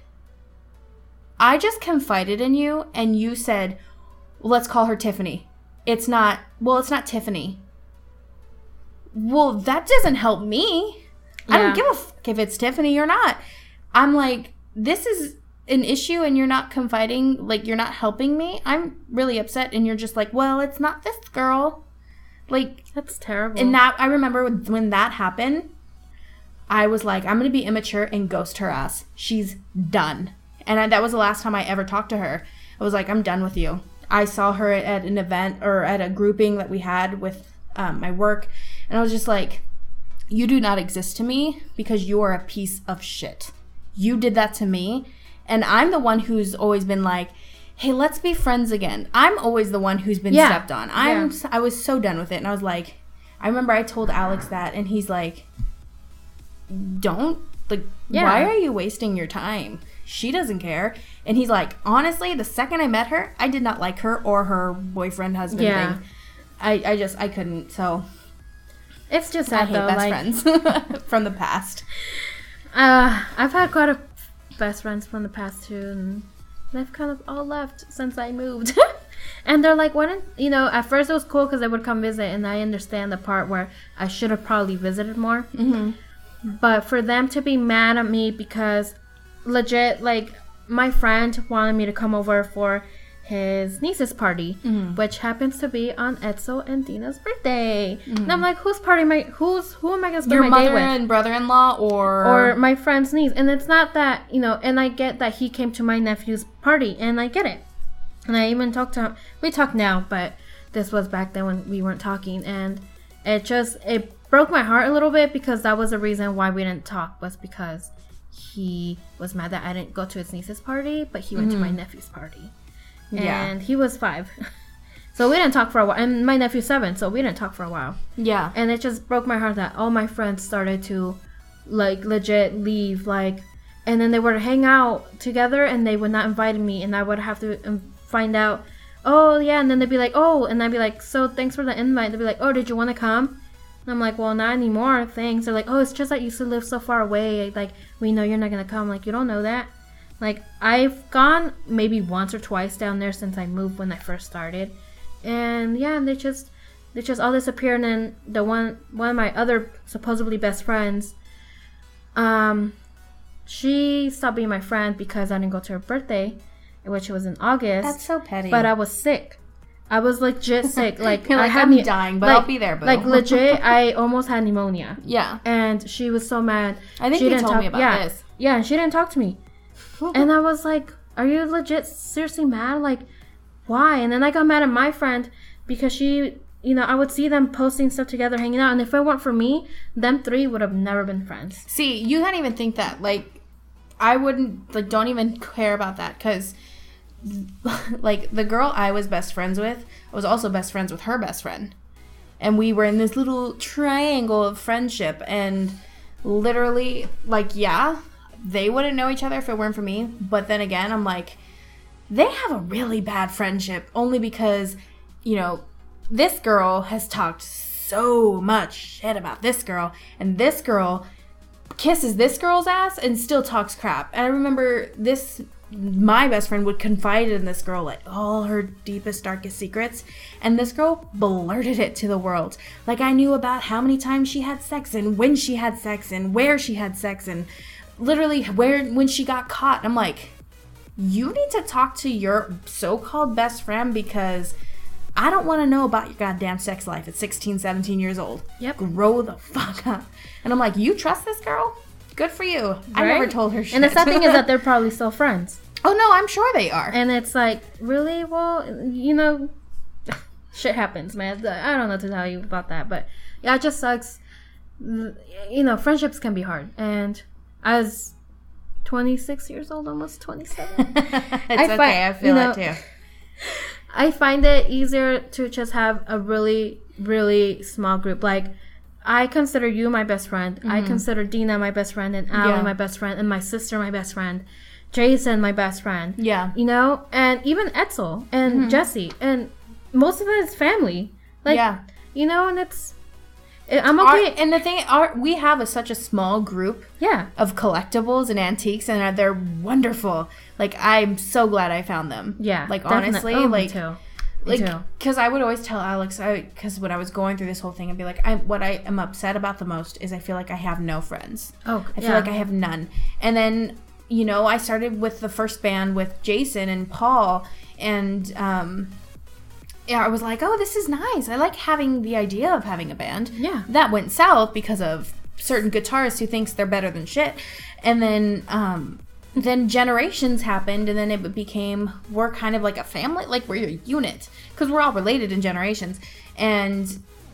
A: I just confided in you and you said, well, let's call her Tiffany. It's not, well, it's not Tiffany. Well, that doesn't help me. Yeah. I don't give a fuck if it's Tiffany or not. I'm like, this is an issue and you're not confiding, like, you're not helping me. I'm really upset. And you're just like, well, it's not this girl. Like,
B: that's terrible.
A: And that, I remember when that happened, I was like, I'm going to be immature and ghost her ass. She's done. And I, that was the last time I ever talked to her. I was like, I'm done with you. I saw her at an event or at a grouping that we had with um, my work. And I was just like, you do not exist to me because you are a piece of shit. You did that to me. And I'm the one who's always been like, hey, let's be friends again. I'm always the one who's been yeah. stepped on. I'm, yeah. I was so done with it. And I was like, I remember I told Alex that. And he's like, don't, like, yeah. why are you wasting your time? She doesn't care. And he's like, honestly, the second I met her, I did not like her or her boyfriend, husband yeah. thing. I, I just, I couldn't. So
B: it's just sad,
A: I hate
B: though,
A: best
B: like,
A: friends from the past.
B: Uh, I've had quite a best friends from the past too, and they've kind of all left since I moved. And they're like, why didn't, you know, at first it was cool because they would come visit, and I understand the part where I should have probably visited more. Mm-hmm. But for them to be mad at me because legit, like, my friend wanted me to come over for his niece's party, mm-hmm. which happens to be on Edsel and Dina's birthday. Mm-hmm. And I'm like, whose party am I, who's, who am I going to spend
A: Your
B: my day with?
A: Your mother and brother-in-law or?
B: Or my friend's niece. And it's not that, you know, and I get that he came to my nephew's party, and I get it. And I even talked to him, we talk now, but this was back then when we weren't talking, and it just, it broke my heart a little bit because that was the reason why we didn't talk, was because he was mad that I didn't go to his niece's party, but he went mm-hmm. to my nephew's party. Yeah. And he was five. So we didn't talk for a while. And my nephew's seven, so we didn't talk for a while. Yeah. And it just broke my heart that all my friends started to, like, legit leave. Like, and then they would hang out together, and they would not invite me. And I would have to um, find out, oh, yeah. And then they'd be like, oh. And I'd be like, so thanks for the invite. They'd be like, oh, did you want to come? And I'm like, well, not anymore, thanks. They're like, oh, it's just that you used to live so far away. Like, we know you're not going to come. Like, you don't know that. Like, I've gone maybe once or twice down there since I moved when I first started. And, yeah, they just, they just all disappeared. And then the one, one of my other supposedly best friends, um, she stopped being my friend because I didn't go to her birthday, which was in August.
A: That's so petty.
B: But I was sick. I was legit sick. Like,
A: You're like,
B: I had
A: I'm
B: ne-
A: dying, but
B: like,
A: I'll be there, boo.
B: Like, legit, I almost had pneumonia.
A: Yeah.
B: And she was so mad.
A: I think
B: she
A: you
B: didn't
A: told
B: talk-
A: me about
B: yeah,
A: this.
B: Yeah, and she didn't talk to me. And I was like, are you legit seriously mad? Like, why? And then I got mad at my friend because she, you know, I would see them posting stuff together, hanging out. And if it weren't for me, them three would have never been friends.
A: See, you can't even think that. Like, I wouldn't, like, don't even care about that because, like, the girl I was best friends with, I was also best friends with her best friend. And we were in this little triangle of friendship. And literally, like, yeah, they wouldn't know each other if it weren't for me. But then again, I'm like, they have a really bad friendship only because, you know, this girl has talked so much shit about this girl. And this girl kisses this girl's ass and still talks crap. And I remember this, my best friend would confide in this girl, like, all her deepest, darkest secrets. And this girl blurted it to the world. Like, I knew about how many times she had sex and when she had sex and where she had sex and literally where, when she got caught. I'm like, you need to talk to your so-called best friend because I don't want to know about your goddamn sex life at sixteen, seventeen years old.
B: Yep.
A: Grow the fuck up. And I'm like, you trust this girl? Good for you. Right? I never told her shit.
B: And the sad thing is that they're probably still friends.
A: Oh, no, I'm sure they are.
B: And it's like, really? Well, you know, shit happens, man. I don't know what to tell you about that. But, yeah, it just sucks. You know, friendships can be hard. And as twenty-six years old, almost twenty-seven.
A: It's
B: I
A: okay.
B: fi-
A: I feel
B: you know,
A: it, too.
B: I find it easier to just have a really, really small group. Like, I consider you my best friend. Mm-hmm. I consider Dina my best friend, and Allie yeah. my best friend, and my sister my best friend. Jason my best friend.
A: Yeah.
B: You know? And even Etzel and mm-hmm. Jesse. And most of it is family. Like, yeah. You know, and it's... I'm okay.
A: Our, and the thing, our, we have a, such a small group
B: yeah.
A: of collectibles and antiques, and they're wonderful. Like, I'm so glad I found them.
B: Yeah.
A: Like, honestly,
B: oh,
A: like...
B: Me too.
A: Like, because I would always tell Alex, because when I was going through this whole thing, I'd be like, I, what I am upset about the most is I feel like I have no friends.
B: Oh,
A: I
B: yeah.
A: feel like I have none. And then, you know, I started with the first band with Jason and Paul, and um, yeah, I was like, oh, this is nice. I like having the idea of having a band.
B: Yeah.
A: That went south because of certain guitarists who thinks they're better than shit. And then... Um, then generations happened, and then it became, we're kind of like a family, like we're a unit, because we're all related in generations. And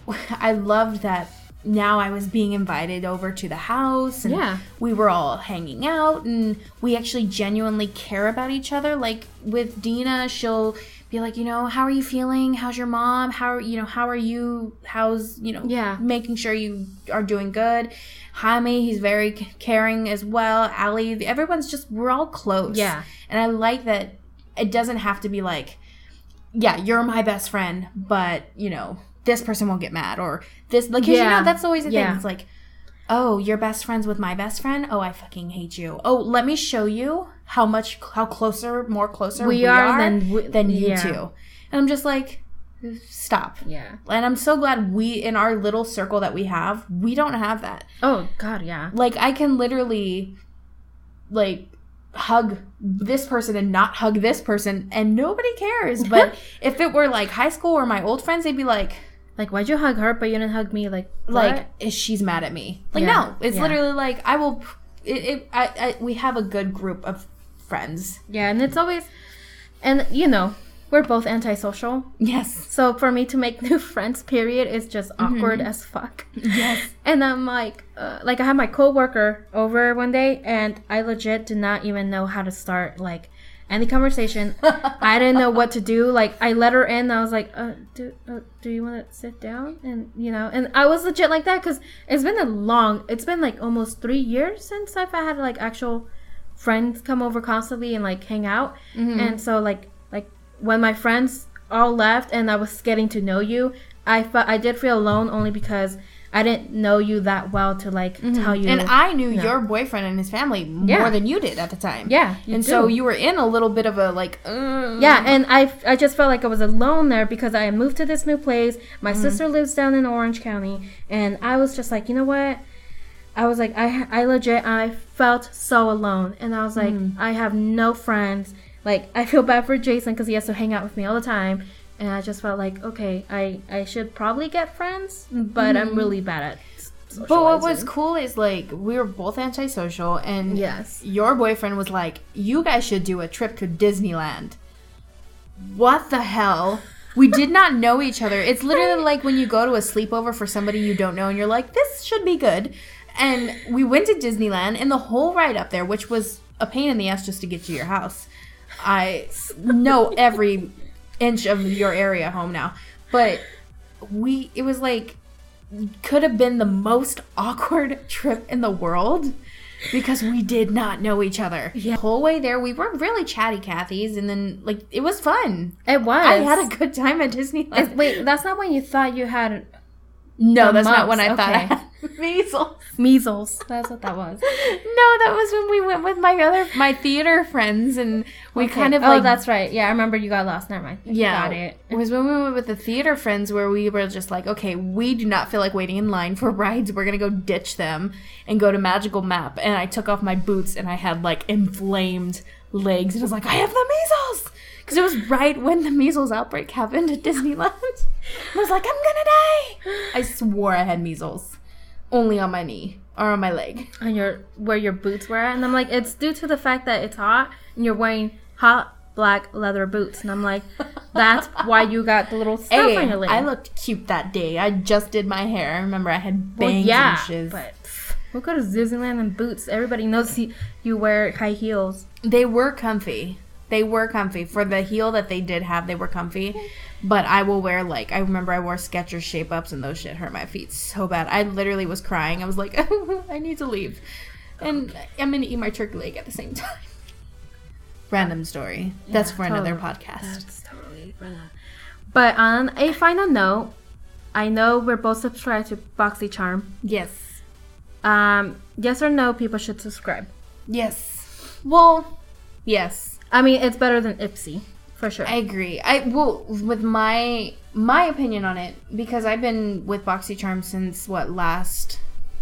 A: I loved that now I was being invited over to the house, and
B: yeah.
A: we were all hanging out, and we actually genuinely care about each other. Like with Dina, she'll be like, you know, how are you feeling? How's your mom? How are, you know, how are you? How's, you know,
B: yeah.
A: making sure you are doing good. Jaime, he's very caring as well. Allie, everyone's just, we're all close.
B: Yeah.
A: And I like that it doesn't have to be like, yeah, you're my best friend, but, you know, this person won't get mad. Or this, like, 'cause yeah. you know, that's always the yeah. thing. It's like, oh, you're best friends with my best friend? Oh, I fucking hate you. Oh, let me show you how much, how closer, more closer we, we are, are than, we, than you yeah. two. And I'm just like... Stop.
B: Yeah.
A: And I'm so glad we, in our little circle that we have, we don't have that.
B: Oh, God, yeah.
A: Like, I can literally, like, hug this person and not hug this person, and nobody cares. But if it were, like, high school or my old friends, they'd be like...
B: Like, why'd you hug her, but you didn't hug me? Like, what?
A: Like, is she's mad at me. Like, yeah. no. It's yeah. literally like, I will... It, it, I, I, we have a good group of friends.
B: Yeah, and it's always... And, you know... We're both antisocial.
A: Yes.
B: So for me to make new friends, period, is just awkward mm-hmm. as fuck.
A: Yes.
B: And I'm like, uh, like I had my coworker over one day, and I legit did not even know how to start like any conversation. I didn't know what to do. Like I let her in. And I was like, uh, do uh, do you want to sit down? And you know, and I was legit like that because it's been a long. It's been like almost three years since I've had like actual friends come over constantly and like hang out. Mm-hmm. And so like. When my friends all left and I was getting to know you, I felt I did feel alone only because I didn't know you that well to like mm-hmm. tell you.
A: And I knew
B: you know.
A: your boyfriend and his family more
B: yeah.
A: than you did at the time.
B: Yeah,
A: and
B: do.
A: so you were in a little bit of a like. Uh,
B: yeah, and I I just felt like I was alone there because I had moved to this new place. My mm-hmm. sister lives down in Orange County, and I was just like, you know what? I was like, I I legit I felt so alone, and I was like, mm-hmm. I have no friends. Like, I feel bad for Jason because he has to hang out with me all the time. And I just felt like, okay, I, I should probably get friends, but mm-hmm. I'm really bad at socializing.
A: But what was cool is, like, we were both antisocial. And
B: yes.
A: your boyfriend was like, you guys should do a trip to Disneyland. What the hell? We did not know each other. It's literally like when you go to a sleepover for somebody you don't know and you're like, this should be good. And we went to Disneyland, and the whole ride up there, which was a pain in the ass just to get to your house. I know every inch of your area home now. But we, it was like, could have been the most awkward trip in the world because we did not know each other. Yeah. The whole way there, we were really chatty Cathy's, and then, like, it was fun.
B: It was.
A: I had a good time at Disneyland.
B: It's, wait, that's not when you thought you had...
A: No, that's
B: mumps.
A: not when I
B: okay.
A: thought I had measles.
B: Measles. That's what that was.
A: No, that was when we went with my other, my theater friends, and we
B: okay.
A: kind of
B: oh,
A: like...
B: Oh, that's right. Yeah, I remember you got lost. Never mind.
A: Yeah.
B: Got it.
A: It was when we went with the theater friends where we were just like, okay, we do not feel like waiting in line for rides. We're going to go ditch them and go to Magical Map. And I took off my boots, and I had, like, inflamed legs. And I was like, I have the measles. Because it was right when the measles outbreak happened at Disneyland. I was like, I'm going to die. I swore I had measles. Only on my knee or on my leg.
B: On your, where your boots were at. And I'm like, it's due to the fact that it's hot and you're wearing hot black leather boots. And I'm like, that's why you got the little stuff
A: hey,
B: on your leg.
A: I looked cute that day. I just did my hair. I remember I had
B: well,
A: bangs
B: yeah,
A: and shiz.
B: But we'll go to Disneyland in boots. Everybody knows you, you wear high heels.
A: They were comfy. They were comfy. For the heel that they did have, they were comfy. But I will wear, like, I remember I wore Skechers shape-ups, and those shit hurt my feet so bad. I literally was crying. I was like, I need to leave. And I'm going to eat my turkey leg at the same time. Random story. Yeah, that's for totally. Another podcast.
B: That's totally random. But on a final note, I know we're both subscribed to BoxyCharm.
A: Yes.
B: Um, yes or no, people should subscribe?
A: Yes. Well, yes.
B: I mean, it's better than Ipsy, for sure.
A: I agree. I well, with my my opinion on it, because I've been with BoxyCharm since what last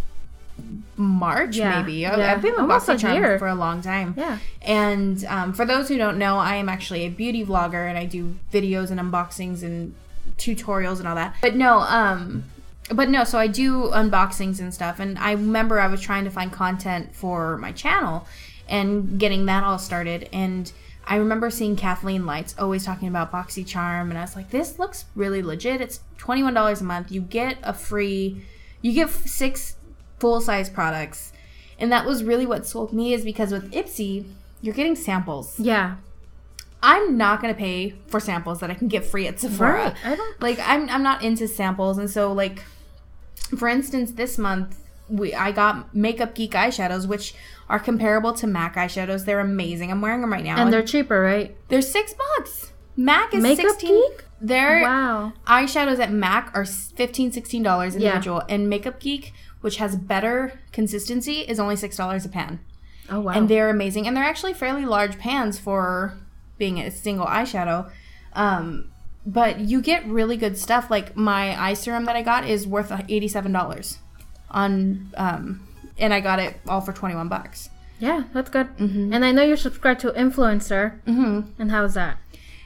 A: March, yeah. maybe. Yeah. I've been with Almost BoxyCharm for a long time.
B: Yeah.
A: And um, for those who don't know, I am actually a beauty vlogger, and I do videos and unboxings and tutorials and all that. But no, um, but no. So I do unboxings and stuff, and I remember I was trying to find content for my channel and getting that all started. And I remember seeing Kathleen Lights always talking about BoxyCharm, and I was like, this looks really legit. It's twenty-one dollars a month. You get a free, you get six full-size products. And that was really what sold me, is because with Ipsy, you're getting samples.
B: Yeah.
A: I'm not going to pay for samples that I can get free at Sephora.
B: Right. I don't...
A: Like, I'm, I'm not into samples. And so, like, for instance, this month, we I got Makeup Geek eyeshadows, which are comparable to MAC eyeshadows. They're amazing. I'm wearing them right now.
B: And, and they're cheaper, right?
A: They're six bucks. MAC is
B: Makeup
A: sixteen.
B: Geek?
A: Their
B: wow.
A: eyeshadows at MAC are fifteen, sixteen dollars individual. Yeah. And Makeup Geek, which has better consistency, is only six dollars a pan.
B: Oh, wow.
A: And they're amazing. And they're actually fairly large pans for being a single eyeshadow. Um, but you get really good stuff. Like, my eye serum that I got is worth eighty-seven dollars. On, um, and I got it all for twenty-one bucks.
B: Yeah, that's good. Mm-hmm. And I know you're subscribed to Influencer.
A: Mm-hmm.
B: And how's that?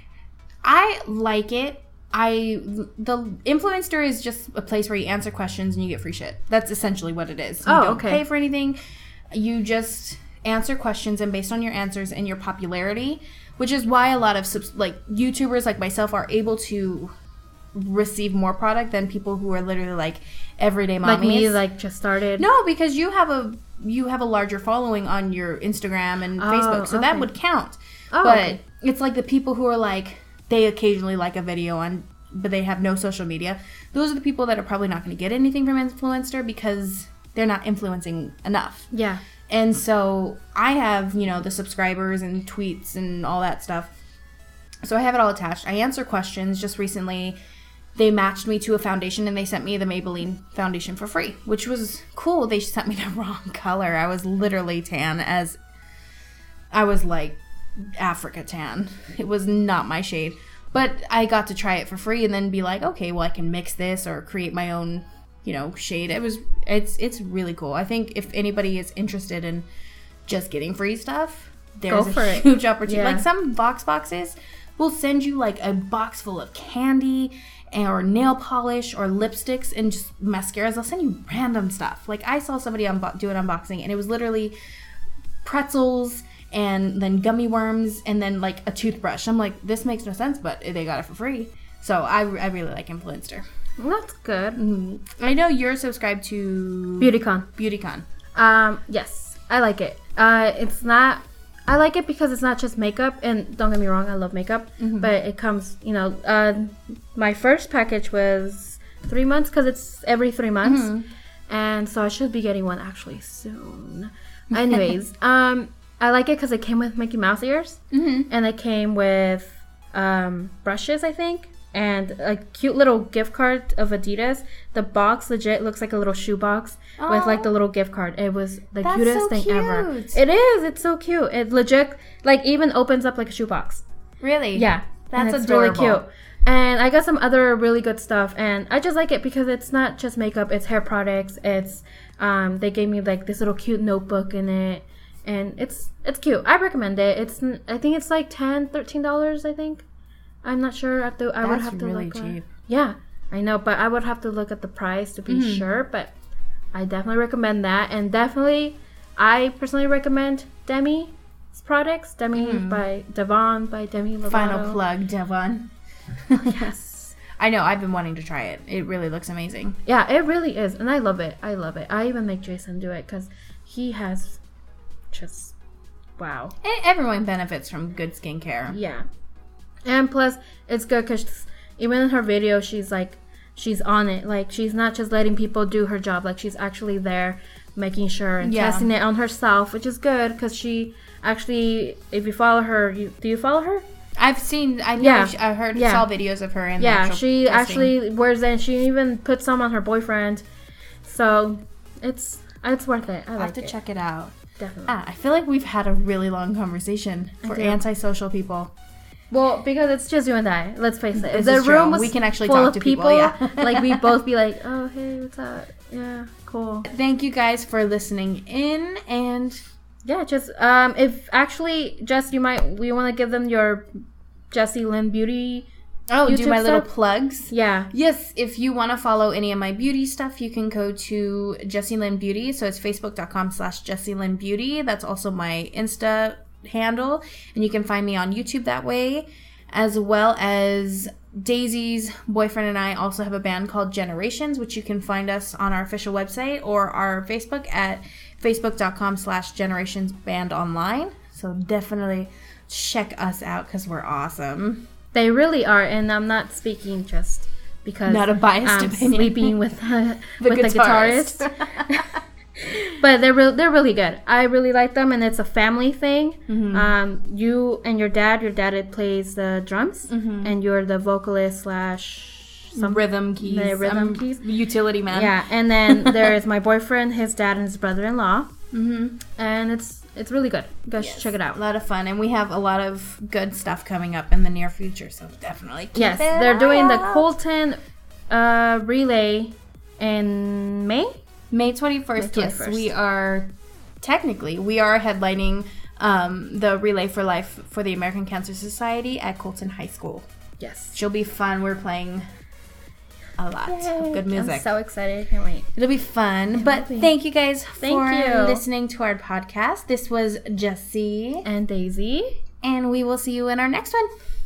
A: I like it. I the Influencer is just a place where you answer questions and you get free shit. That's essentially what it is. You
B: oh,
A: don't
B: okay.
A: pay for anything. You just answer questions, and based on your answers and your popularity, which is why a lot of subs- like YouTubers like myself are able to receive more product than people who are literally like everyday mommies.
B: Like me, like just started.
A: No, because you have a you have a larger following on your Instagram and
B: oh,
A: Facebook, so
B: okay.
A: that would count.
B: Oh,
A: but
B: okay.
A: It's like the people who are like, they occasionally like a video on, but they have no social media. Those are the people that are probably not going to get anything from Influencer because they're not influencing enough.
B: Yeah.
A: And so I have, you know, the subscribers and tweets and all that stuff. So I have it all attached. I answer questions. Just recently, they matched me to a foundation, and they sent me the Maybelline foundation for free, which was cool. They sent me the wrong color. I was literally tan as... I was like Africa tan. It was not my shade. But I got to try it for free and then be like, okay, well, I can mix this or create my own, you know, shade. It was... It's it's really cool. I think if anybody is interested in just getting free stuff, there's
B: Go for
A: a
B: it.
A: huge opportunity.
B: Yeah.
A: Like, some Vox boxes will send you like a box full of candy or nail polish or lipsticks and just mascaras. They'll send you random stuff. Like, I saw somebody unbo- do an unboxing, and it was literally pretzels and then gummy worms and then like a toothbrush. I'm like, this makes no sense, but they got it for free. So I, I really like Influencer.
B: That's good.
A: Mm-hmm. I know you're subscribed to
B: BeautyCon.
A: BeautyCon.
B: Um, yes, I like it. Uh, it's not. I like it because it's not just makeup, and don't get me wrong, I love makeup, mm-hmm. but it comes, you know, uh, my first package was three months because it's every three months, mm-hmm. and so I should be getting one actually soon. Anyways, um, I like it because it came with Mickey Mouse ears,
A: mm-hmm.
B: and it came with um, brushes, I think, and a cute little gift card of Adidas. The box legit looks like a little shoe box oh, with like the little gift card. It was the
A: that's
B: cutest
A: so
B: thing
A: cute.
B: ever. It is. It's so cute. It legit like even opens up like a shoe box.
A: Really?
B: Yeah.
A: That's
B: it's
A: adorable.
B: really cute. And I got some other really good stuff, and I just like it because it's not just makeup. It's hair products. It's um they gave me like this little cute notebook in it. and it's it's cute. I recommend it. It's I think it's like ten dollars, thirteen dollars, I think. I'm not sure. I, have to, I would have to
A: really
B: look.
A: cheap.
B: At, yeah, I know, but I would have to look at the price to be mm-hmm. sure. But I definitely recommend that, and definitely, I personally recommend Demi products. Demi mm. by Devon by Demi Lovato.
A: Final plug, Devon.
B: Yes.
A: I know, I've been wanting to try it. It really looks amazing.
B: Yeah, it really is. And I love it. I love it. I even make Jason do it because he has just, wow.
A: And everyone benefits from good skincare.
B: Yeah. And plus, it's good because even in her video, she's like, she's on it. Like, she's not just letting people do her job. Like, she's actually there making sure and yeah. testing it on herself, which is good because she actually, if you follow her, you, do you follow her?
A: I've seen, I know,
B: yeah.
A: she, I heard,
B: yeah.
A: saw videos of her in
B: yeah,
A: the
B: she
A: testing.
B: actually wears it, and she even put some on her boyfriend. So, it's it's worth it. I
A: I'll
B: like
A: have to
B: it.
A: check it out.
B: Definitely.
A: Ah, I feel like we've had a really long conversation for antisocial people.
B: Well, because it's just you and I. Let's face it. If
A: this
B: the
A: is
B: room
A: true.
B: was
A: we can actually
B: full
A: talk
B: of
A: to
B: people,
A: people yeah.
B: like we'd both be like, "Oh, hey, what's up? Yeah, cool."
A: Thank you guys for listening in, and
B: yeah, just um, if actually, Jess, you might we want to give them your Jessie Lynn Beauty.
A: Oh,
B: YouTube
A: do my little
B: stuff?
A: plugs?
B: Yeah.
A: Yes, if you want to follow any of my beauty stuff, you can go to Jessie Lynn Beauty. So it's facebook.com slash Jessie Lynn Beauty. That's also my Insta handle. And you can find me on YouTube that way. As well as Daisy's boyfriend and I also have a band called Generations, which you can find us on our official website or our Facebook at facebook.com slash Generations Band Online. So definitely check us out because we're awesome.
B: They really are, and I'm not speaking just because
A: not a biased
B: I'm
A: opinion.
B: sleeping with uh,
A: the
B: with
A: guitarist.
B: the guitarist. But they're re- they're really good. I really like them, and it's a family thing. Mm-hmm. Um, you and your dad. Your dad plays the drums, mm-hmm. and you're the vocalist slash
A: some rhythm keys.
B: The rhythm
A: um,
B: keys.
A: Utility man.
B: Yeah, and then there's my boyfriend, his dad, and his brother-in-law. Mm-hmm. And it's it's really good. You guys yes. should check it out.
A: A lot of fun, and we have a lot of good stuff coming up in the near future. So definitely keep
B: yes,
A: it
B: they're doing
A: out.
B: the Colton uh, relay in May.
A: May twenty-first, yes. We are, technically, we are headlining um, the Relay for Life for the American Cancer Society at Colton High School.
B: Yes.
A: She'll be fun. We're playing a lot
B: Yay.
A: of good music.
B: I'm so excited. I can't wait.
A: It'll be fun. But thank you guys
B: thank
A: for
B: you.
A: listening to our podcast. This was Jessie
B: and Daisy.
A: And we will see you in our next one.